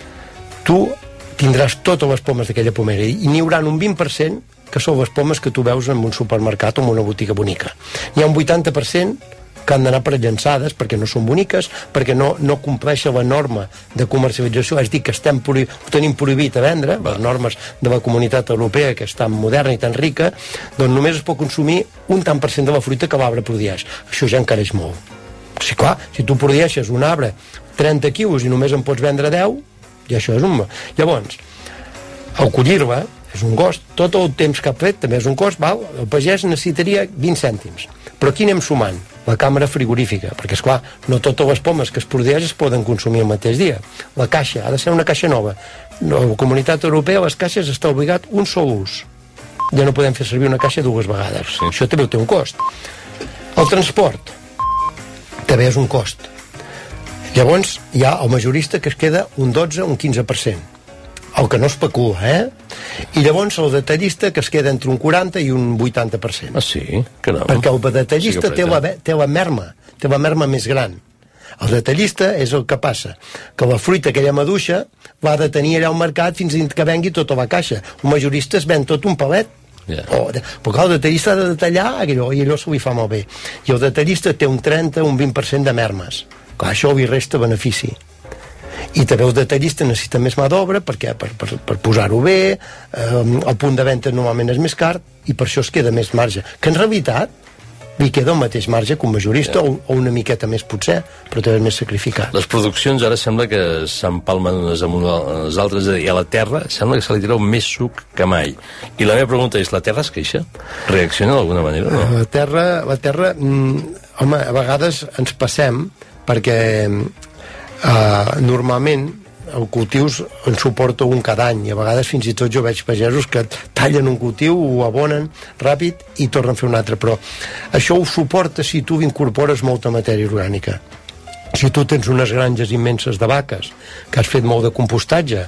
tu tindràs totes les pomes d'aquella pomera i n'hi haurà un vint per cent que són les pomes que tu veus en un supermercat o en una botiga bonica. N'hi ha un vuitanta per cent que han d'anar per llançades perquè no són boniques, perquè no, no compleixen la norma de comercialització, és dir, que estem ho tenim prohibit a vendre, les normes de la Comunitat Europea, que és tan moderna i tan rica, doncs només es pot consumir un tant per cent de la fruita que l'arbre produeix. Això ja encareix molt. O sigui, clar, si tu produeixes un arbre trenta quilos i només en pots vendre deu, i això és un... Llavors, al collir-la, és un cost, tot el temps que ha fet també és un cost, val? El pagès necessitaria vint cèntims. Però aquí anem sumant la càmera frigorífica, perquè, esclar, no totes les pomes que es produeix es poden consumir el mateix dia. La caixa, ha de ser una caixa nova. A la Comunitat Europea les caixes està obligat un sol ús. ja no podem fer servir una caixa dues vegades. Sí. Això també té un cost. El transport també és un cost. Llavors hi ha el majorista que es queda un dotze o un quinze per cent, el que no especula, eh? I llavors el detallista que es queda entre un quaranta i un vuitanta per cent. Ah, sí? Caram. Perquè el detallista Sí, té, la, té la merma, té la merma més gran. El detallista és el que passa, que la fruita, aquella maduixa, l'ha de tenir allà al mercat fins que vengui tota la caixa. Un majorista es ven tot un palet. Yeah. Oh, però clar, el detallista ha de detallar allò, i allò se li fa molt bé. I el detallista té un trenta o un vint per cent de mermes. Clar, això li resta benefici. I també el detallista necessita més mà d'obra perquè per, per, per posar-ho bé, eh, el punt de venda normalment és més car i per això es queda més marge, que en realitat li queda el mateix marge que un majorista, yeah. o, o una miqueta més potser, però també és més sacrificat. Les produccions ara sembla que s'empalmen unes amb les altres, i a la terra sembla que se li treu més suc que mai. I la meva pregunta és, la terra es queixa? Reacciona d'alguna manera, no? La terra, la terra mm, home, a vegades ens passem perquè Uh, normalment el cultius en suporta un cada any, i a vegades fins i tot jo veig pagesos que tallen un cultiu, ho abonen ràpid i tornen a fer un altre, però això ho suporta si tu incorpores molta matèria orgànica. Si tu tens unes granges immenses de vaques, que has fet molt de compostatge,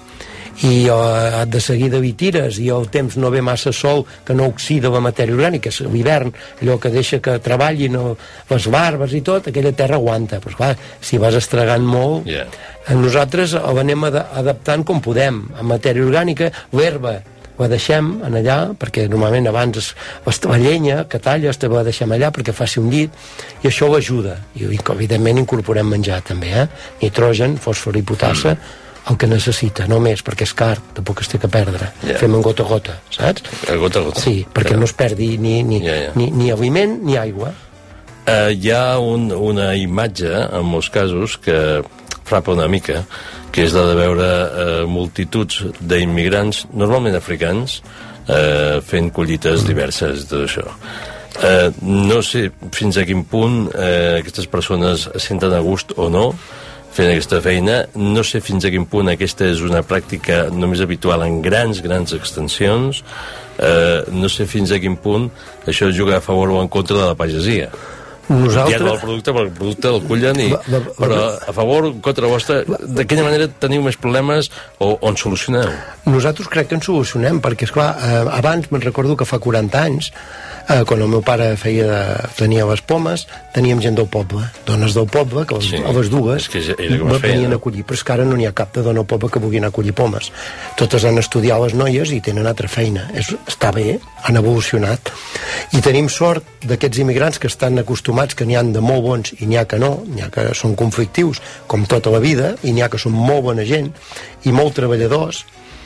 i uh, de seguida hi tires i el temps no ve massa sol que no oxida la matèria orgànica, és l'hivern allò que deixa que treballin no, les barbes i tot, aquella terra aguanta, però clar, si vas estregant molt, yeah. nosaltres l'anem ad adaptant com podem amb matèria orgànica. L'herba la deixem en allà, perquè normalment abans es, la llenya que talles te la deixem allà perquè faci un llit, i això l'ajuda, i evidentment incorporem menjar també, eh? Nitrogen, fòsfor i potassa, mm. el que necessita, no més, perquè és car, tampoc es té que perdre. Yeah. Fem en gota a gota, saps? A gota a gota. Sí, perquè yeah. no es perdi ni, ni, yeah, yeah. ni, ni aliment ni aigua. Uh, hi ha un, una imatge, en molts casos, que frapa una mica, que és la de veure uh, multituds d'immigrants, normalment africans, uh, fent collites mm. diverses de això. Uh, no sé fins a quin punt uh, aquestes persones es senten a gust o no fent aquesta feina. No sé fins a quin punt aquesta és una pràctica només habitual en grans, grans extensions. Eh, no sé fins a quin punt això juga a favor o en contra de la pagesia. Nosaltres... Ja el producte, perquè el producte el cullen i... Va, va, va, però a favor o en contra vostra, de quina manera teniu més problemes o on solucioneu? Nosaltres crec que en solucionem, perquè, esclar, eh, abans me'n recordo que fa quaranta anys, eh, quan el meu pare feia de, tenia les pomes, teníem gent del poble, dones del poble, que les, sí, a les dues venien a collir, però és que ara no n'hi ha cap de dona al poble que vulguin acollir pomes. Totes han estudiat les noies i tenen altra feina. És, està bé, han evolucionat. I tenim sort d'aquests immigrants que estan acostumats, que n'hi ha de molt bons i n'hi ha que no, n'hi ha que són conflictius, com tota la vida, i n'hi ha que són molt bona gent i molt treballadors,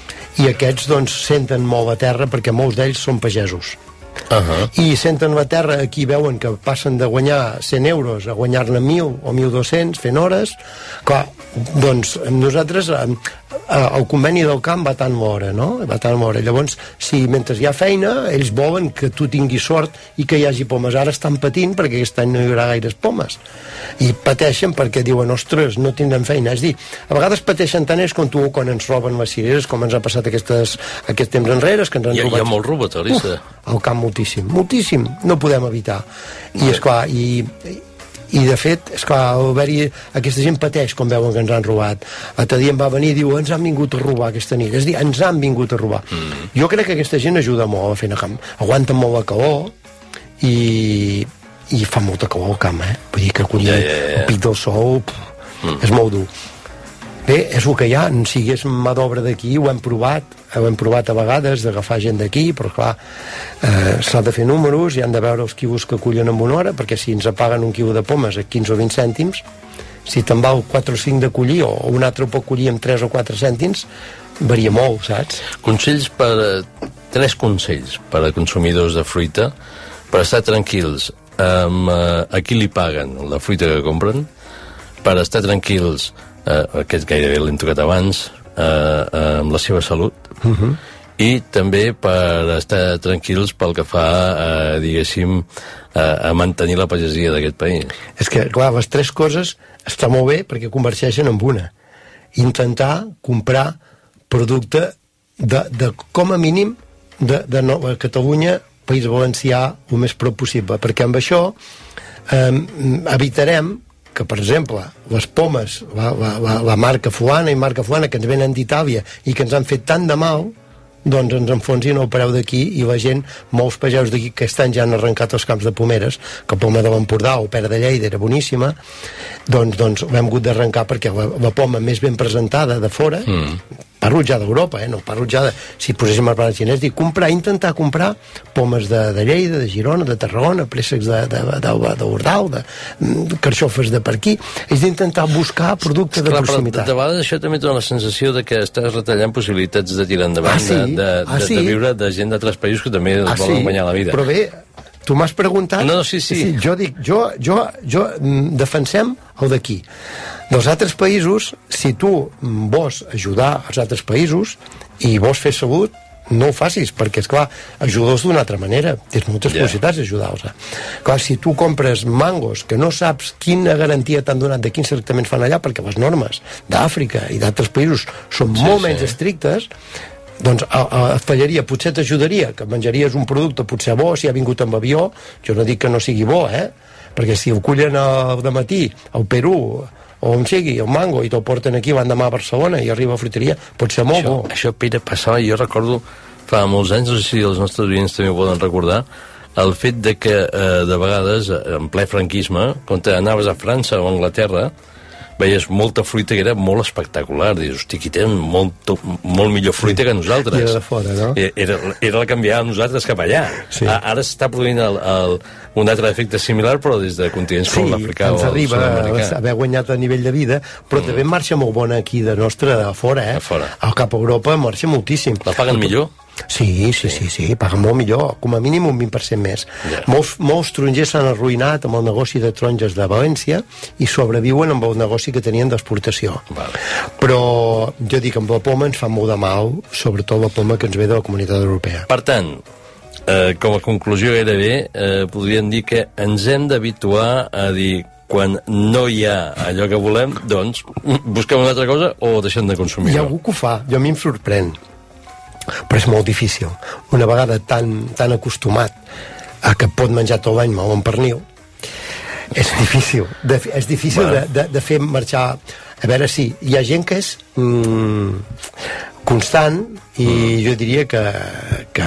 i aquests doncs senten molt la terra perquè molts d'ells són pagesos. Uh-huh. I senten la terra, aquí veuen que passen de guanyar cent euros a guanyar-ne mil o mil dos-cents fent hores. Clar, doncs nosaltres eh, el conveni del camp va tant l'hora, no? Va tant l'hora. Llavors, si mentre hi ha feina, ells volen que tu tinguis sort i que hi hagi pomes. Ara estan patint perquè aquest any no hi haurà gaires pomes. I pateixen perquè diuen, ostres, no tindrem feina. És dir, a vegades pateixen tant ells com tu quan ens roben les cireres, com ens ha passat aquestes, aquest temps enrere, que ens han hi, robat. Hi ha molt robat, Elisa. Uh, al camp moltíssim, moltíssim. No podem evitar. I, esclar, i... i de fet, esclar, haver-hi aquesta gent pateix quan veuen que ens han robat. L'altre dia em va venir i diu, ens han vingut a robar aquesta nit, és a dir, ens han vingut a robar. Mm. Jo crec que aquesta gent ajuda molt a fer a camp, aguanten molt la calor i, i fa molta calor al camp, eh? Vull dir que collir yeah, yeah, yeah. el pic del sol pff, mm. és molt dur. Bé, és el que hi ha, si hagués mà d'obra d'aquí, ho hem provat, ho hem provat a vegades d'agafar gent d'aquí, però clar, eh, s'ha de fer números i han de veure els quilos que cullen en una hora, perquè si ens apaguen un quilo de pomes a quinze o vint cèntims, si te'n val quatre o cinc de collir, o un altre pot collir amb tres o quatre cèntims, varia molt, saps? Consells per... Tres consells per a consumidors de fruita, per estar tranquils amb eh, a qui li paguen la fruita que compren, per estar tranquils Uh, aquest gairebé l'hem tocat abans, uh, uh, amb la seva salut, uh-huh. i també per estar tranquils pel que fa, uh, diguéssim, uh, a mantenir la pagesia d'aquest país. És que, clar, les tres coses està molt bé perquè convergeixen en una. Intentar comprar producte de, de com a mínim de, de no, a Catalunya, País Valencià, el més prop possible, perquè amb això eh, evitarem que, per exemple, les pomes, la, la, la, la marca fulana i marca fulana que ens venen d'Itàlia i que ens han fet tant de mal, doncs ens enfonsin el preu d'aquí i la gent, molts pagesos d'aquí que aquest any ja han arrencat els camps de pomeres, que poma de l'Empordà o pera de Lleida era boníssima, doncs, doncs l'hem hagut d'arrencar perquè la, la poma més ben presentada de fora, mm. parlo ja d'Europa, eh? No parlo ja de, si poséssim el pla xinès, dic comprar, intentar comprar pomes de, de Lleida, de Girona, de Tarragona, préssecs d'Ordal, de, de, de, de carxofes de per aquí, és d'intentar buscar producte de Clar, proximitat. Però de vegades això també dona la sensació de que estàs retallant possibilitats de tirar endavant, ah, sí? de, de, ah, de, sí? de viure de gent d'altres països que també ah, volen sí? guanyar la vida. Però bé, tu m'has preguntat... No, sí, sí. sí jo dic, jo, jo, jo defensem el d'aquí. Dels altres països, si tu vols ajudar els altres països i vols fer salut, no ho facis, perquè, esclar, ajuda-los d'una altra manera. Tens moltes yeah. possibilitats d'ajudar-los. Clar, si tu compres mangos que no saps quina garantia t'han donat de quins tractaments fan allà, perquè les normes d'Àfrica i d'altres països són sí, molt sí. menys estrictes, doncs a, a, et fallaria, potser t'ajudaria, que menjaries un producte potser bo, si ha vingut amb avió, jo no dic que no sigui bo, eh? Perquè si ho cullen al dematí, al Perú, o on sigui, el mango, i te'l porten aquí l'endemà a Barcelona i arriba a fruiteria, pot ser molt això, bo. Això, Pere, passava, jo recordo fa molts anys, no sé si els nostres oients també ho poden recordar, el fet de que eh, de vegades, en ple franquisme, quan anaves a França o a Anglaterra, veies molta fruita que era molt espectacular. Dius, hosti, aquí tenen molt, molt millor fruita que nosaltres. I era de fora, no? Era, era la que enviàvem nosaltres cap allà. Sí. Ara s'està produint el, el, un altre efecte similar, però des de continents com sí, l'africà o el arriba sud-americà. A haver guanyat a nivell de vida, però mm. també marxa molt bona aquí de nostra, a fora, eh? A fora. Al cap a Europa marxa moltíssim. La paguen millor? Sí, sí, sí, sí, paguen molt millor, com a mínim un vint per cent més. Yeah. Molts, molts tarongers s'han arruïnat amb el negoci de taronges de València i sobreviuen amb el negoci que tenien d'exportació. Vale. Però jo dic, amb la poma ens fa molt de mal, sobretot la poma que ens ve de la Comunitat Europea. Per tant, eh, com a conclusió gairebé, eh, podríem dir que ens hem d'habituar a dir quan no hi ha allò que volem, doncs busquem una altra cosa o deixem de consumir. Hi ha algú que ho fa, jo a mi em sorprèn, però és molt difícil. Una vegada tan, tan acostumat a que pot menjar tot l'any mal en pernil, és difícil, de, és difícil bueno. de, de, de fer marxar. A veure, sí, hi ha gent que és mm, constant i mm. jo diria que, que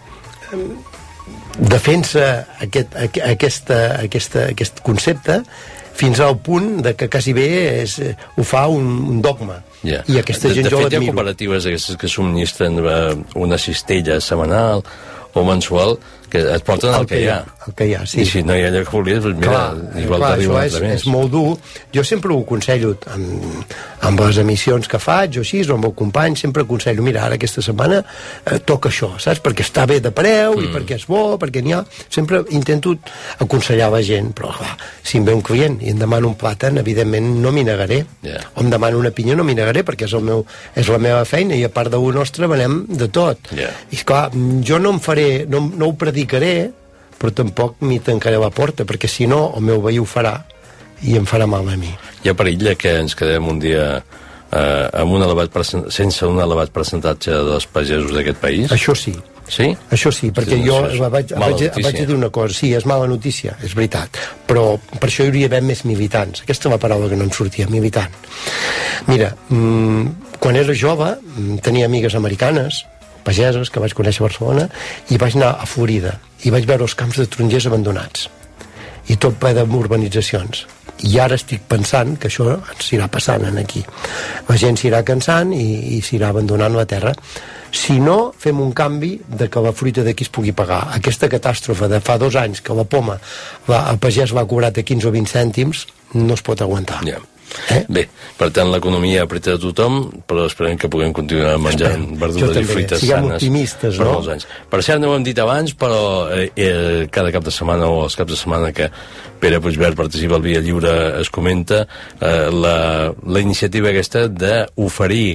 defensa aquest, aquesta, aquesta, aquest concepte fins al punt de que quasi bé és, ho fa un, un dogma. Yeah. I aquesta gent de, de jo fet, l'admiro. hi ha cooperatives aquestes que subministren uh, una cistella setmanal o mensual que et porten el, el que, que hi ha. El que hi ha, sí. I si no hi ha allò que volies, doncs mira, clar, igual t'arriba un altre més. És molt dur. Jo sempre ho aconsello amb, amb les emissions que faig o així, o amb el company, sempre aconsello, mira, ara aquesta setmana eh, toca això, saps? Perquè està bé de preu mm. i perquè és bo, perquè n'hi ha... Sempre intento aconsellar la gent, però clar, si em ve un client i em demana un plàtan, evidentment no m'hi negaré. Yeah. O em demana una pinya, no m'hi negaré, perquè és, el meu, és la meva feina i a part d'una nostra venem de tot. Yeah. I esclar, jo no em faré, no, no ho predicaré, però tampoc m'hi tancaré la porta, perquè si no, el meu veí ho farà i em farà mal a mi. Hi ha perill que ens quedem un dia eh, amb un elevat sense un elevat percentatge dels pagesos d'aquest país? Això sí. Sí? Això sí, perquè sí, jo vaig, vaig, vaig dir una cosa, sí, és mala notícia, és veritat, però per això hi hauria d'haver més militants. Aquesta és la paraula que no en sortia, militant. Mira, mmm, quan era jove tenia amigues americanes, pageses, que vaig conèixer a Barcelona, i vaig anar a Florida, i vaig veure els camps de tarongers abandonats, i tot ple d'urbanitzacions. I ara estic pensant que això ens irà passant aquí. La gent s'irà cansant i, i s'irà abandonant la terra. Si no, fem un canvi de que la fruita d'aquí es pugui pagar. Aquesta catàstrofe de fa dos anys que la poma, la, el pagès l'ha cobrat a quinze o vint cèntims, no es pot aguantar. Ja. Eh? Bé, per tant, l'economia apreta a tothom, però esperem que puguem continuar menjant Esperem. verdures i fruites Siguem sanes per no? molts anys. Per cert, no ho hem dit abans, però eh, eh, cada cap de setmana o els caps de setmana que Pere Puigvert participa al Via Lliure es comenta eh, la, la iniciativa aquesta d'oferir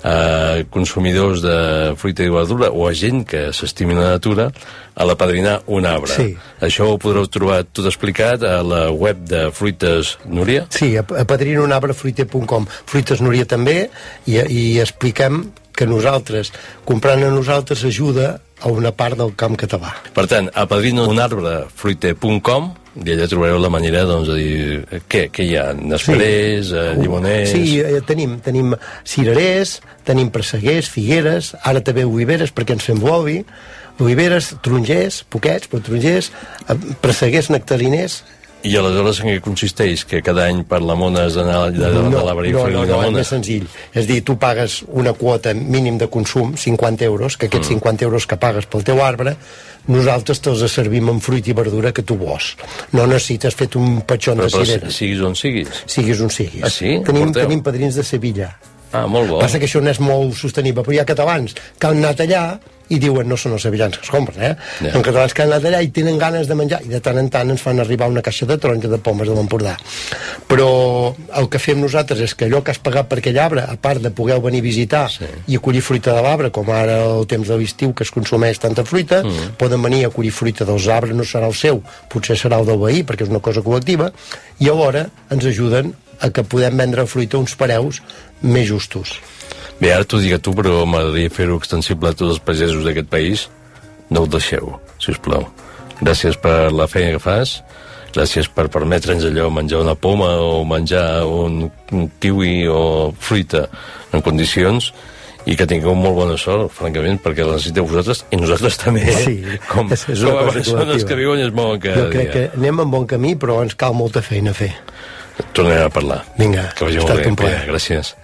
a consumidors de fruita i verdura o a gent que s'estimi la natura a l'apadrinar un arbre. Sí. Això ho podreu trobar tot explicat a la web de Fruites Núria? Sí, apadrina un arbre fruiter punt com. Fruites Núria també, i, i expliquem que nosaltres, comprant a nosaltres, ajuda a una part del camp català. Per tant, apadrina un arbre fruiter punt com i allà trobareu la manera, doncs, de dir què, què hi ha? Nesperers, sí. eh, llimoners... Sí, eh, tenim, tenim cirerers, tenim presseguers, figueres, ara també oliveres, perquè ens fem l'oli, oliveres, tarongers, poquets, però tarongers, eh, presseguers, nectariners... I aleshores en què consisteix? Que cada any per la mona has d'anar de, de, de, de l'arbre i no, oferir no, una no, mona? és més senzill. És dir, tu pagues una quota mínim de consum, cinquanta euros, que aquests mm. cinquanta euros que pagues pel teu arbre, nosaltres te'ls servim amb fruit i verdura que tu vols. No necessites fet un patxon però, de cirera. Però siguis on siguis. Siguis on siguis. Ah, sí? Tenim, tenim padrins de Sevilla. Ah, molt bo. Passa que això no és molt sostenible, però hi ha catalans que han anat allà i diuen, no són els sevillans que es compren, eh? Yeah. Són catalans que han anat allà i tenen ganes de menjar, i de tant en tant ens fan arribar una caixa de taronja de pomes de l'Empordà. Però el que fem nosaltres és que allò que has pagat per aquell arbre, a part de poder venir a visitar sí. i acollir fruita de l'arbre, com ara el temps de l'estiu que es consumeix tanta fruita, mm. poden venir a acollir fruita dels arbres, no serà el seu, potser serà el del veí, perquè és una cosa col·lectiva, i alhora ens ajuden a que podem vendre fruita a uns preus més justos. Bé, ara t'ho dic a tu, però m'agradaria fer-ho extensible a tots els pagesos d'aquest país. No ho deixeu, si us plau. Gràcies per la feina que fas, gràcies per permetre'ns allò menjar una poma o menjar un, un kiwi o fruita en condicions, i que tingueu molt bona sort, francament, perquè la necessiteu vosaltres i nosaltres també, sí, com, és, és com a persones que viuen i es mouen cada dia. Jo crec dia. que anem en bon camí, però ens cal molta feina a fer. Tornarem a parlar. Vinga, que vagi molt bé. Bé. Gràcies.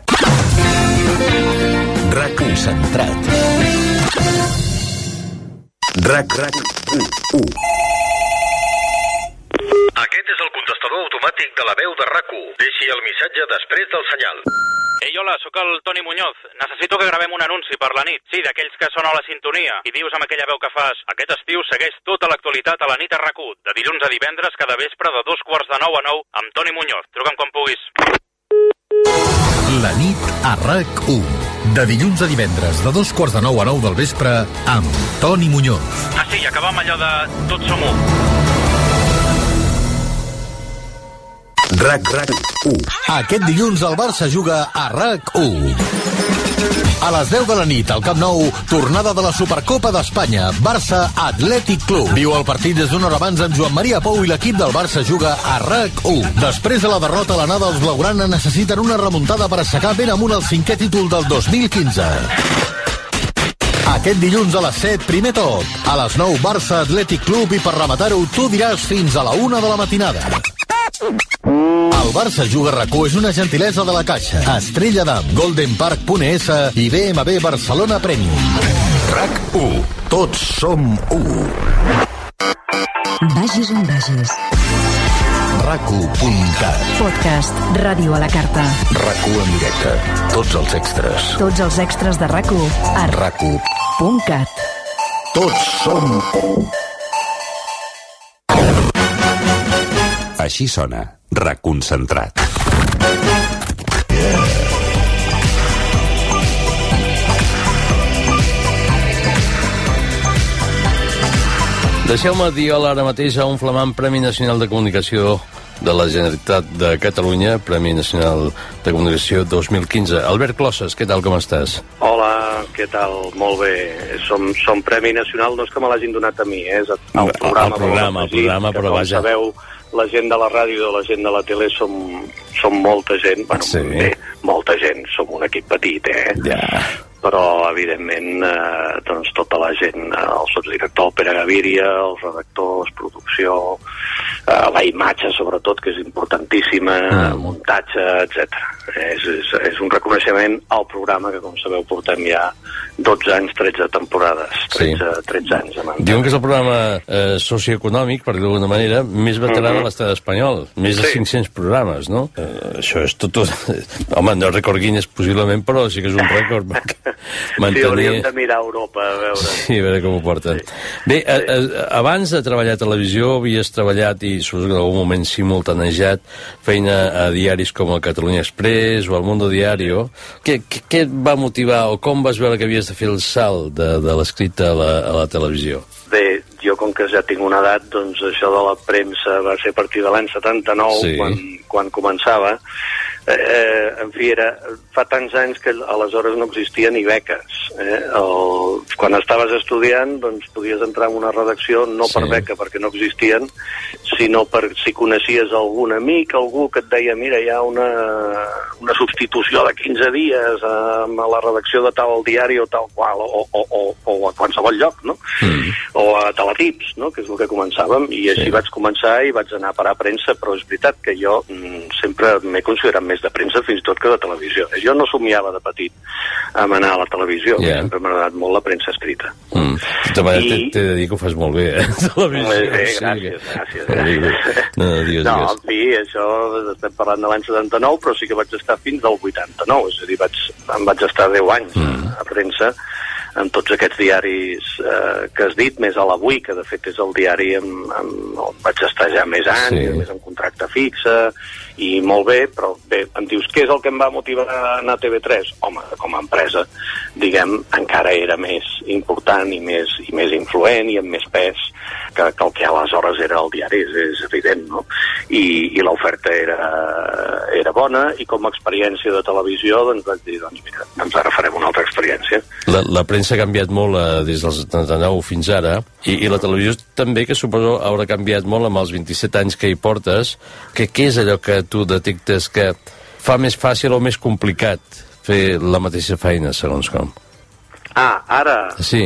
RAC concentrat. RAC RAC u. Aquest és el contestador automàtic de la veu de RAC u. Deixi el missatge després del senyal. Ei, hola, sóc el Toni Muñoz. Necessito que gravem un anunci per la nit. Sí, d'aquells que sona a la sintonia. I dius amb aquella veu que fas: aquest estiu segueix tota l'actualitat a la nit a RAC u, de dilluns a divendres cada vespre de dos quarts de nou a nou amb Toni Muñoz. Truca'm quan puguis. La nit a RAC u. De dilluns a divendres, de dos quarts de nou a nou del vespre, amb Toni Muñoz. Ah, sí, i acabar amb allò de tots som u. RAC RAC u. Aquest dilluns el Barça juga a RAC u. A les deu de la nit, al Camp Nou, tornada de la Supercopa d'Espanya, Barça Atlètic Club. Viu el partit des d'una hora abans amb Joan Maria Pou i l'equip del Barça juga a RAC u. Després de la derrota a l'anada, els blaugrana necessiten una remuntada per aixecar ben amunt el cinquè títol del dos mil quinze. Aquest dilluns a les set, primer tot. A les nou, Barça Atlètic Club, i per rematar-ho, tu diràs fins a la una de la matinada. El Barça juga RAC u és una gentilesa de la Caixa, Estrella d'Am, Golden Park punt es i B M W Barcelona Premium. RAC u. Tots som u. Vagis on vagis. RAC u punt cat. Podcast, ràdio a la carta. RAC u en directe. Tots els extras. Tots els extras de RAC u a RAC u punt cat. Tots som u. Així sona RAC concentrat. Deixeu-me dir hola ara mateix a un flamant Premi Nacional de Comunicació de la Generalitat de Catalunya, Premi Nacional de Comunicació dos mil quinze. Albert Closses, què tal, com estàs? Hola, què tal? Molt bé. Som, som Premi Nacional, no és que me l'hagin donat a mi, eh? és el programa. El programa, el programa, però vaja. Sabeu, la gent de la ràdio i la gent de la tele som, som molta gent, bueno, sí. bé, molta gent, som un equip petit, eh? Ja. Però, evidentment, eh, doncs tota la gent, el sotsdirector Pere Gaviria, els redactors, producció, eh, la imatge, sobretot, que és importantíssima, mm. muntatge, etcètera. És, és, és un reconeixement al programa que, com sabeu, portem ja dotze anys, tretze temporades, tretze, sí. tretze anys. Amant. Diuen que és el programa eh, socioeconòmic, per dir-ho d'alguna manera, més veterà mm-hmm. de l'estat espanyol. Més de sí. cinc-cents programes, no? Eh, això és tot... tot... Home, no record Guinness, possiblement, però sí que és un rècord. Mantenir... Sí, hauríem de mirar a Europa, a veure. Sí, a veure com ho porten. Sí. Bé, sí. A, a, abans de treballar a televisió, havies treballat, i suposo que en algun moment simultanejat, feina a diaris com el Catalunya Express o el Mundo Diario. Què, què, què et va motivar, o com vas veure que havies de fer el salt de, de l'escrit a, la, a la televisió? Bé, jo com que ja tinc una edat, doncs això de la premsa va ser a partir de l'any setanta-nou, sí. quan, quan començava. Eh, en fi, era, fa tants anys que aleshores no existien ni beques. Eh? El, quan estaves estudiant, doncs podies entrar en una redacció no sí. per beca, perquè no existien, sinó per si coneixies algun amic, algú que et deia, mira, hi ha una, una substitució de quinze dies a, a la redacció de tal diari o tal qual, o, o, o, o a qualsevol lloc, no? Mm. O a Teletips, no? Que és el que començàvem, i així sí. vaig començar i vaig anar a parar a premsa, però és veritat que jo mm, sempre m'he considerat més de premsa fins i tot que de televisió. Jo no somiava de petit a anar a la televisió, yeah. sempre m'ha agradat molt la premsa escrita. Mm. I... T'he de dir que ho fas molt bé, eh? Televisió. Bé, gràcies, sí, gràcies. gràcies. No, digues, no, en fi, això estem parlant de l'any setanta-nou, però sí que vaig estar fins al vuitanta-nou, és a dir, vaig, em vaig estar deu anys mm. a premsa, en tots aquests diaris eh, que has dit, més a l'Avui, que de fet és el diari amb, amb, on vaig estar ja més anys, sí. més amb contracte fixe, i molt bé, però bé, em dius, què és el que em va motivar a anar a T V tres? Home, com a empresa, diguem, encara era més important i més, i més influent i amb més pes que, que el que aleshores era el diari, és, és evident, no? I, i l'oferta era, era bona, i com a experiència de televisió, doncs vaig dir, doncs mira, ens agafarem una altra experiència. La, la premsa ha canviat molt eh, des dels setanta-nou fins ara, i, i la televisió també, que suposo haurà canviat molt amb els vint-i-set anys que hi portes. Que, què és allò que tu detectes que fa més fàcil o més complicat fer la mateixa feina, segons com? Ah, ara... Sí.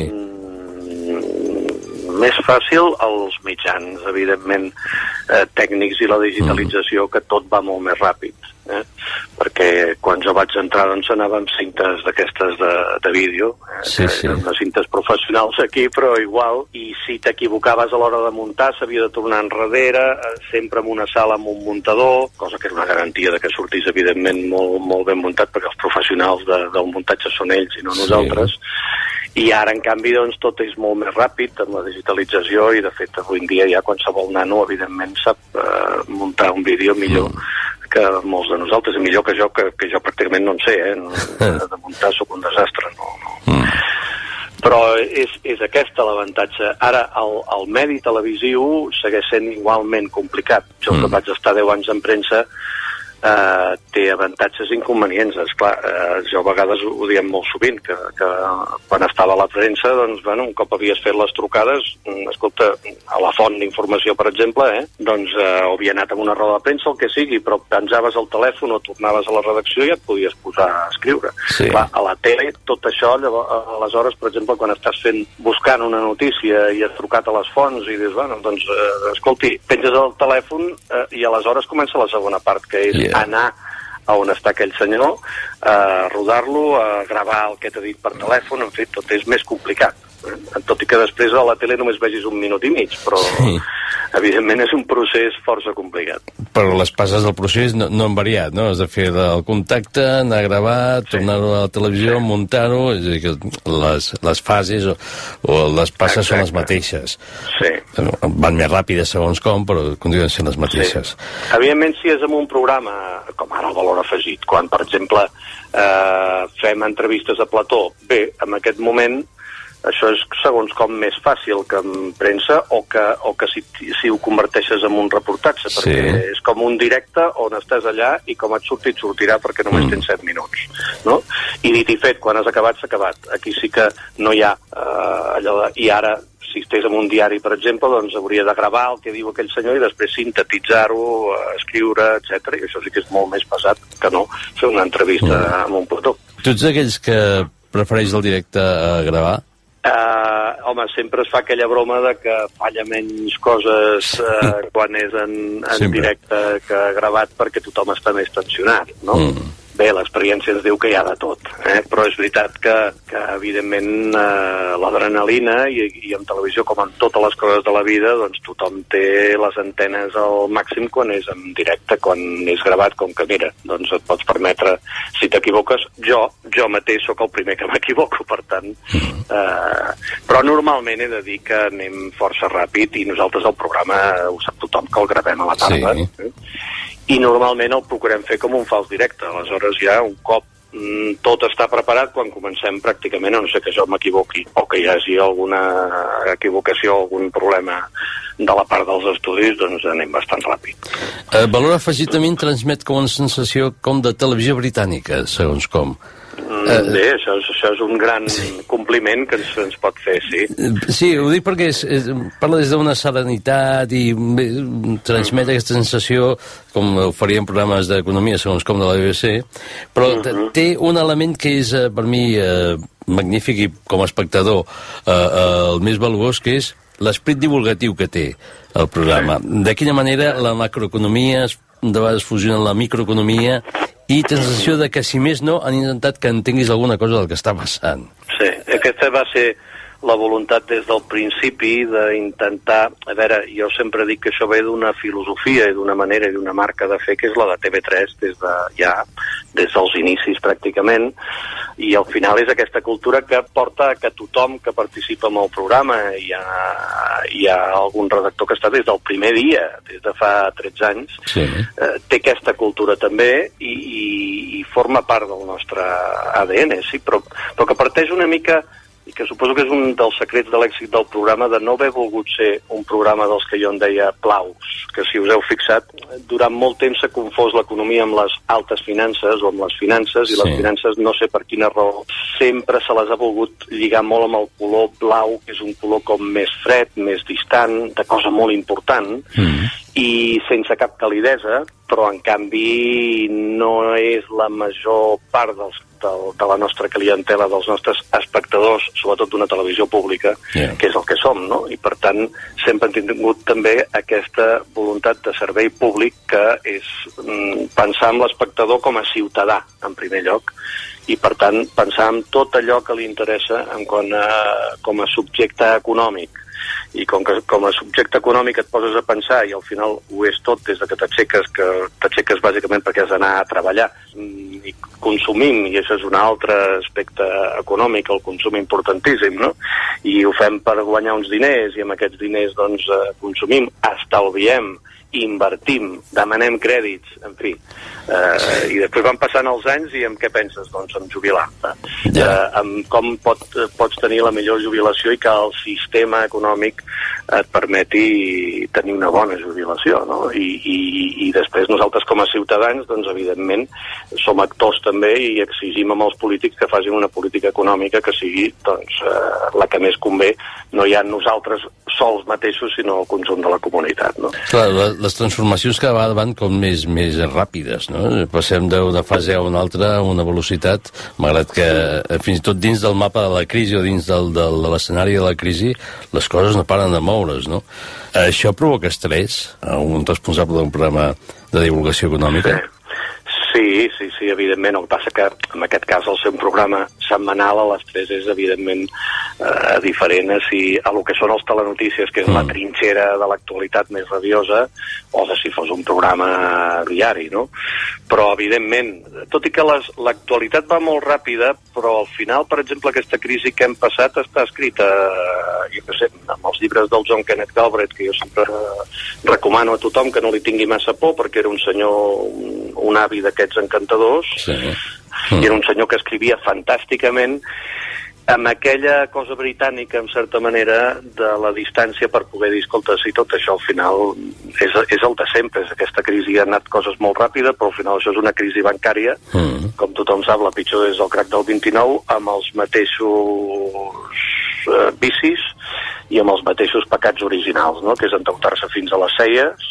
Mm, més fàcil els mitjans, evidentment, eh, tècnics i la digitalització, mm. que tot va molt més ràpid. Eh? Perquè quan jo vaig entrar doncs anàvem cintes d'aquestes de, de vídeo, eh? sí, sí. eren unes cintes professionals aquí, però igual, i si t'equivocaves a l'hora de muntar s'havia de tornar enrere, eh, sempre en una sala amb un muntador, cosa que és una garantia de que sortís evidentment molt, molt ben muntat, perquè els professionals de, del muntatge són ells i no sí. nosaltres. I ara, en canvi, doncs, tot és molt més ràpid amb la digitalització, i de fet avui en dia ja qualsevol nano evidentment sap eh, muntar un vídeo millor mm. que molts de nosaltres, i millor que jo, que, que jo pràcticament no en sé, eh? No, de muntar sóc un desastre, no, no. Mm. Però és, és aquesta l'avantatge. Ara, el, el medi televisiu segueix sent igualment complicat. Jo mm. que vaig estar deu anys en premsa, Uh, té avantatges i inconvenients. Esclar, uh, jo a vegades ho diem molt sovint, que, que quan estava a la premsa, doncs, bueno, un cop havies fet les trucades, escolta, a la font d'informació, per exemple, eh, doncs uh, o havia anat amb una roda de premsa, el que sigui, però penjaves el telèfon o tornaves a la redacció i et podies posar a escriure. Sí. Clar, a la tele, tot això, llavors, aleshores, per exemple, quan estàs fent, buscant una notícia i has trucat a les fonts i dius, bueno, doncs, uh, escolti, penges el telèfon uh, i aleshores comença la segona part, que és yeah. anar a on està aquell senyor, a rodar-lo, a gravar el que t'ha dit per telèfon, en fi, tot és més complicat. Tot i que després a la tele només vegis un minut i mig, però sí. evidentment és un procés força complicat. Però les passes del procés no, no han variat, no? Has de fer el contacte, anar a gravar, sí. tornar-ho a la televisió, sí. muntar-ho, és a dir, que les, les fases o, o les passes Exacte. Són les mateixes. Sí. Van més ràpides segons com, però continuen sent les mateixes. Sí. Evidentment, si és en un programa, com ara el Valor Afegit, quan, per exemple, eh, fem entrevistes a plató, bé, en aquest moment això és segons com més fàcil que en premsa o que, o que si, si ho converteixes en un reportatge, perquè sí. és com un directe on estàs allà i com et surti, et sortirà perquè només mm. tens set minuts. No? I dit i fet, quan has acabat, s'ha acabat. Aquí sí que no hi ha uh, allò de... I ara, si estés en un diari, per exemple, doncs hauria de gravar el que diu aquell senyor i després sintetitzar-ho, escriure, etcètera. I això sí que és molt més pesat que no fer una entrevista mm. amb un plató. Tu ets d'aquells que prefereix el directe a gravar? Uh, home, sempre es fa aquella broma de que falla menys coses uh, quan és en, en directe que gravat perquè tothom està més tensionat, no? Mm. Bé, l'experiència ens diu que hi ha de tot, eh? Però és veritat que, que evidentment, eh, l'adrenalina, i, i en televisió, com en totes les coses de la vida, doncs tothom té les antenes al màxim quan és en directe, quan és gravat, com que mira, doncs et pots permetre, si t'equivoques, jo, jo mateix sóc el primer que m'equivoco, per tant, eh, però normalment he de dir que anem força ràpid i nosaltres el programa ho sap tothom que el gravem a la tarda, sí. eh? I normalment el procurem fer com un fals directe. Aleshores ja un cop tot està preparat quan comencem pràcticament, a no ser que jo m'equivoqui o que hi hagi alguna equivocació, algun problema de la part dels estudis, doncs anem bastant ràpid. Eh, valor afegit també transmet com una sensació com de televisió britànica, segons com. Eh, Bé, això és, això és un gran compliment que ens, ens pot fer, sí. Sí, ho dic perquè és, és, parla des d'una serenitat i bé, transmet aquesta sensació, com ho farien programes d'economia, segons com de la B B C, però uh -huh. té un element que és, per mi, eh, magnífic i com a espectador eh, eh, el més valuós, que és l'esperit divulgatiu que té el programa. De quina manera la macroeconomia de vegades fusiona amb la microeconomia i té la sensació de que, si més no, han intentat que entenguis alguna cosa del que està passant. Sí, aquesta va ser la voluntat des del principi d'intentar... A veure, jo sempre dic que això ve d'una filosofia i d'una manera i d'una marca de fer, que és la de T V tres, des de ja, des dels inicis pràcticament, i al final és aquesta cultura que porta a que tothom que participa en el programa, hi ha, hi ha algun redactor que està des del primer dia, des de fa tretze anys, sí. eh, té aquesta cultura també i, i, i forma part del nostre A D N, sí, però, però que parteix una mica, i que suposo que és un dels secrets de l'èxit del programa, de no haver volgut ser un programa dels que jo en deia plaus, que si us heu fixat, durant molt temps s'ha confós l'economia amb les altes finances o amb les finances, i sí. Les finances, no sé per quina raó, sempre se les ha volgut lligar molt amb el color blau, que és un color com més fred, més distant, de cosa molt important, mm. i sense cap calidesa, però en canvi no és la major part dels de la nostra clientela, dels nostres espectadors, sobretot d'una televisió pública, yeah. que és el que som, no? I per tant sempre hem tingut també aquesta voluntat de servei públic, que és mm, pensar en l'espectador com a ciutadà, en primer lloc, i per tant pensar en tot allò que li interessa en quant a, com a subjecte econòmic. I com que com a subjecte econòmic et poses a pensar, i al final ho és tot des de que t'aixeques, que t'aixeques bàsicament perquè has d'anar a treballar, i consumim, i això és un altre aspecte econòmic, el consum importantíssim, no? I ho fem per guanyar uns diners, i amb aquests diners doncs consumim, estalviem, invertim, demanem crèdits, en fi. Uh, I després van passant els anys i amb què penses? Doncs en jubilar. Yeah. Uh, amb com pot, pots tenir la millor jubilació i que el sistema econòmic et permeti tenir una bona jubilació, no? I, i, i després nosaltres com a ciutadans, doncs evidentment som actors també i exigim amb els polítics que facin una política econòmica que sigui doncs, uh, la que més convé, no hi ha nosaltres sols mateixos, sinó el conjunt de la comunitat, no? Clar, les transformacions cada vegada van com més, més ràpides, no? Passem d'una fase a una altra, a una velocitat, malgrat que fins i tot dins del mapa de la crisi o dins del, del, de l'escenari de la crisi les coses no paren de moure's, no? Això provoca estrès a un responsable d'un programa de divulgació econòmica? Sí, sí, sí, evidentment. El que passa que en aquest cas el seu programa setmanal a les tres és evidentment eh, diferent a, si, a lo que són els telenotícies, que és mm. la trinxera de l'actualitat més rabiosa, o de si fos un programa diari, no? Però evidentment, tot i que l'actualitat va molt ràpida, però al final, per exemple, aquesta crisi que hem passat està escrita, eh, jo què sé, amb els llibres del John Kenneth Galbraith, que jo sempre eh, recomano a tothom que no li tingui massa por, perquè era un senyor, un, un avi d'aquests encantadors, sí. mm. i era un senyor que escrivia fantàsticament amb aquella cosa britànica, en certa manera, de la distància per poder dir, escolta, si tot això al final és, és el de sempre, és aquesta crisi ha anat coses molt ràpida, però al final això és una crisi bancària, mm. com tothom sap, la pitjor és el crac del vint-i-nou, amb els mateixos eh, vicis i amb els mateixos pecats originals, no? Que és endeutar-se fins a les celles,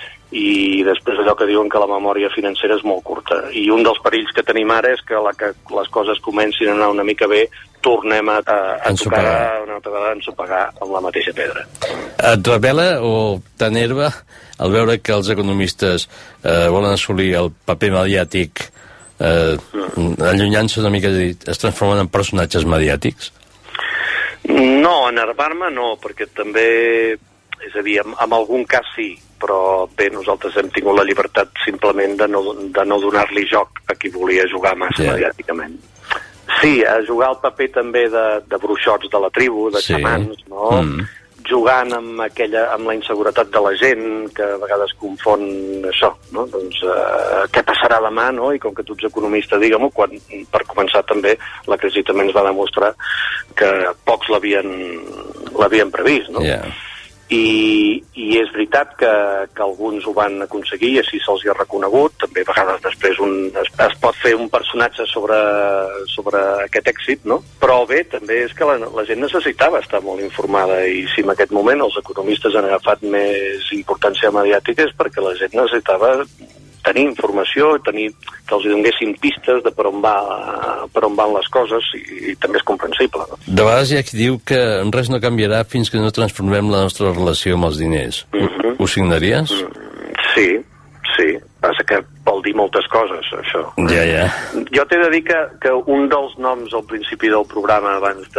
i després allò que diuen que la memòria financera és molt curta. I un dels perills que tenim ara és que, la que les coses comencin a anar una mica bé, tornem a, a, a tocar una altra vegada, a ensopegar amb la mateixa pedra. Et revela o t'enerva al veure que els economistes eh, volen assolir el paper mediàtic eh, mm. allunyant-se una mica, es transformen en personatges mediàtics? No, enervar-me no, perquè també, és a dir, en, en algun cas sí, però bé, nosaltres hem tingut la llibertat simplement de no, de no donar-li joc a qui volia jugar massa yeah. mediàticament. Sí, a jugar el paper també de, de bruixots de la tribu, de sí. xamans, no? Mm. jugant amb, aquella, amb la inseguretat de la gent, que a vegades confon això, no? Doncs eh, què passarà demà, no? I com que tu ets economista, digue-m'ho, quan, per començar també, la crisi també ens va demostrar que pocs l'havien l'havien previst, no? Yeah. I, i és veritat que, que alguns ho van aconseguir i així se'ls hi ha reconegut. També a vegades després un, es, es pot fer un personatge sobre, sobre aquest èxit, no? Però bé, també és que la, la gent necessitava estar molt informada, i si en aquest moment els economistes han agafat més importància mediàtica és perquè la gent necessitava tenir informació, tenir, que els donguessin pistes de per on, va, per on van les coses, i, i també és comprensible, no? De vegades hi ha qui diu que res no canviarà fins que no transformem la nostra relació amb els diners. Mm-hmm. Ho signaries? Mm, sí, sí. Passa que vol dir moltes coses, això. Ja, ja. Jo t'he de dir que, que un dels noms al principi del programa, abans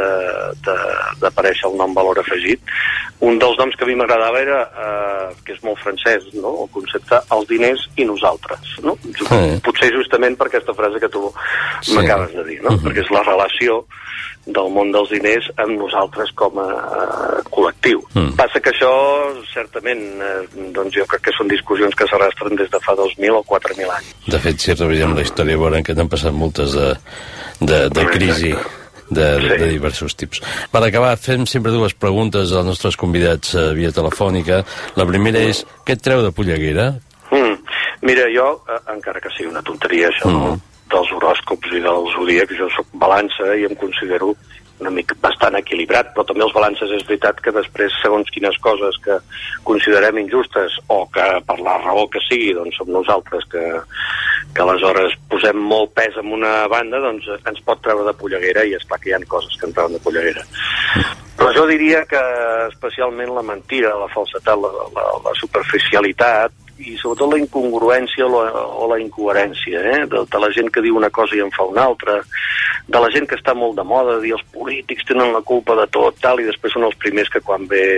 d'aparèixer el nom valor afegit, un dels noms que a mi m'agradava era, eh, que és molt francès, no?, el concepte els diners i nosaltres, no? Sí. Potser justament per aquesta frase que tu sí. m'acabes de dir, no? Mm-hmm. Perquè és la relació del món dels diners amb nosaltres com a uh, col·lectiu. Mm. Passa que això, certament, eh, doncs jo crec que són discussions que s'arrastren des de fa dos mil o quatre mil anys. De fet, si revisem la història, veurem que n'han passat moltes de, de, de crisi de, de, sí. de diversos tips. Per acabar, fem sempre dues preguntes als nostres convidats uh, via telefònica. La primera és, què et treu de polleguera? Mm. Mira, jo, eh, encara que sigui una tonteria, això, mm. no? dels horòscops i dels zodíacs, jo sóc balança i em considero una mica bastant equilibrat, però també els balances és veritat que després, segons quines coses que considerem injustes o que per la raó que sigui, doncs som nosaltres que, que aleshores posem molt pes en una banda, doncs ens pot treure de polleguera, i esclar que hi ha coses que ens treuen de polleguera. Però jo diria que especialment la mentira, la falsetat, la, la, la superficialitat, i sobretot la incongruència o la, o la incoherència, eh? de, de la gent que diu una cosa i en fa una altra, de la gent que està molt de moda, dir els polítics tenen la culpa de tot, tal, i després són els primers que quan ve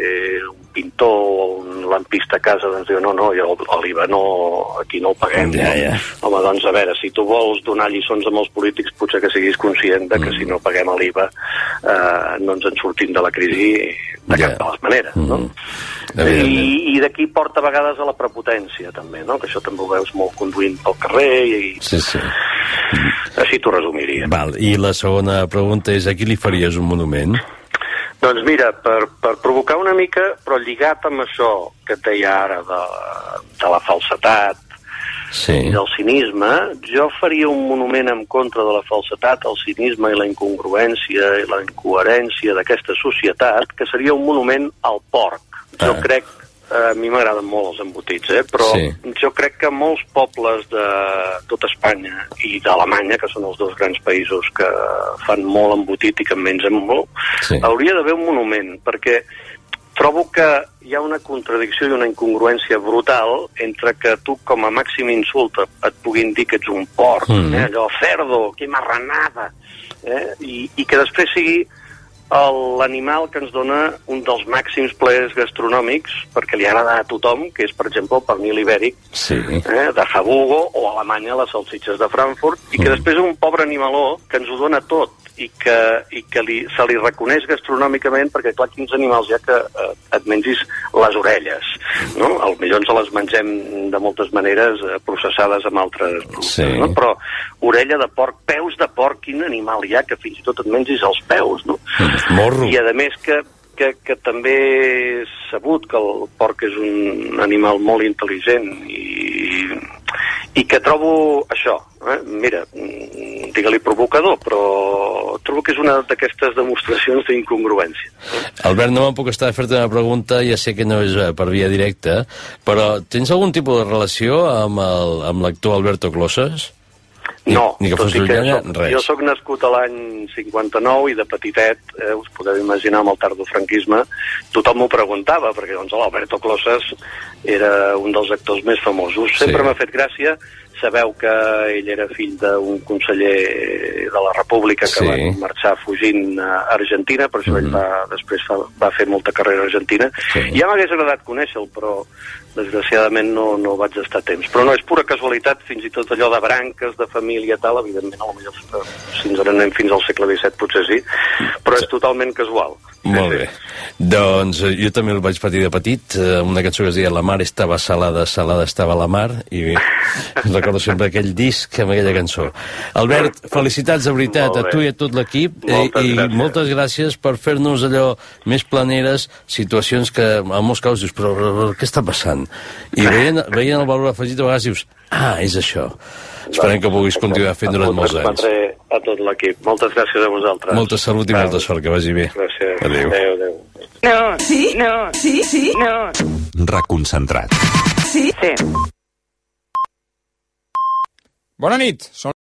un pintor o un lampista a casa doncs diu, no, no, l'I V A no, aquí no el paguem. Ja, ja. Home, doncs a veure, si tu vols donar lliçons amb els polítics, potser que siguis conscient de que mm. si no paguem l'I V A eh, no ens en sortim de la crisi de cap yeah. de les maneres, mm. no? I, i d'aquí porta a vegades a la prepotència també, no? Que això també ho veus molt conduint pel carrer i... Sí, sí. Així t'ho resumiria. Val. I la segona pregunta és, a qui li faries un monument? Doncs mira, per, per provocar una mica, però lligat amb això que et deia ara de, de la falsetat sí. i del cinisme, jo faria un monument en contra de la falsetat, el cinisme i la incongruència i la incoherència d'aquesta societat, que seria un monument al porc. Jo ah. crec, a mi m'agraden molt els embotits, eh? però sí. jo crec que molts pobles de tot Espanya i d'Alemanya, que són els dos grans països que fan molt embotit i que en mengen molt, sí. hauria d'haver un monument, perquè trobo que hi ha una contradicció i una incongruència brutal entre que tu com a màxim insult et puguin dir que ets un porc, mm. eh? allò, cerdo, que marranada, eh? I, i que després sigui l'animal que ens dona un dels màxims plaers gastronòmics, perquè li agrada a tothom, que és, per exemple, el pernil ibèric sí. eh, de Habugo, o a Alemanya les salsitxes de Frankfurt, i que mm. després un pobre animaló que ens ho dona tot i que, i que li, se li reconeix gastronòmicament, perquè clar, quins animals hi ha que eh, et mengis les orelles, no? Al millor ens les mengem de moltes maneres eh, processades amb altres productes, sí. no? Però orella de porc, peus de porc, quin animal hi ha que fins i tot et mengis els peus, no? Morro. I a més que, que, que també és sabut que el porc és un animal molt intel·ligent i, i que trobo això, eh? mira, digue-li provocador, però trobo que és una d'aquestes demostracions d'incongruència. Albert, no me'n puc estar de fer-te una pregunta, ja sé que no és per via directa, però tens algun tipus de relació amb el, amb l'actor Alberto Closas? No, ni, ni que fos tot i que llunyana, soc, res. Jo sóc nascut a l'any cinquanta-nou i de petitet, eh, us podeu imaginar amb el tardofranquisme, tothom m'ho preguntava, perquè doncs l'Alberto Closas era un dels actors més famosos. Sempre sí. m'ha fet gràcia sabeu que ell era fill d'un conseller de la República que Sí. va marxar fugint a Argentina, per això ell Mhm. va, després fa, va fer molta carrera a Argentina. Sí. Ja m'hagués agradat conèixer-lo, però desgraciadament no, no vaig estar a temps. Però no és pura casualitat, fins i tot allò de branques, de família, tal, evidentment, a lo millor, si ens n'anem fins al segle disset, potser sí, però és totalment casual. Molt bé. Doncs eh, jo també el vaig patir de petit, eh, una cançó que es deia La mar estava salada, salada estava la mar, i recordo sempre aquell disc amb aquella cançó. Albert, felicitats de veritat a tu i a tot l'equip, eh, i gràcies. moltes gràcies per fer-nos allò més planeres, situacions que en molts casos dius, però, però, però què està passant? I veient, veient el valor afegit a vegades dius, ah, és això. Esperem que puguis continuar fent durant molts anys. Transmetré a tot l'equip. Moltes gràcies a vosaltres. Molta salut i molta sort, que vagi bé. Gràcies. Adéu. Adéu, adéu. No, sí, no, sí, sí, no. Reconcentrat. Sí, sí. Bona nit, són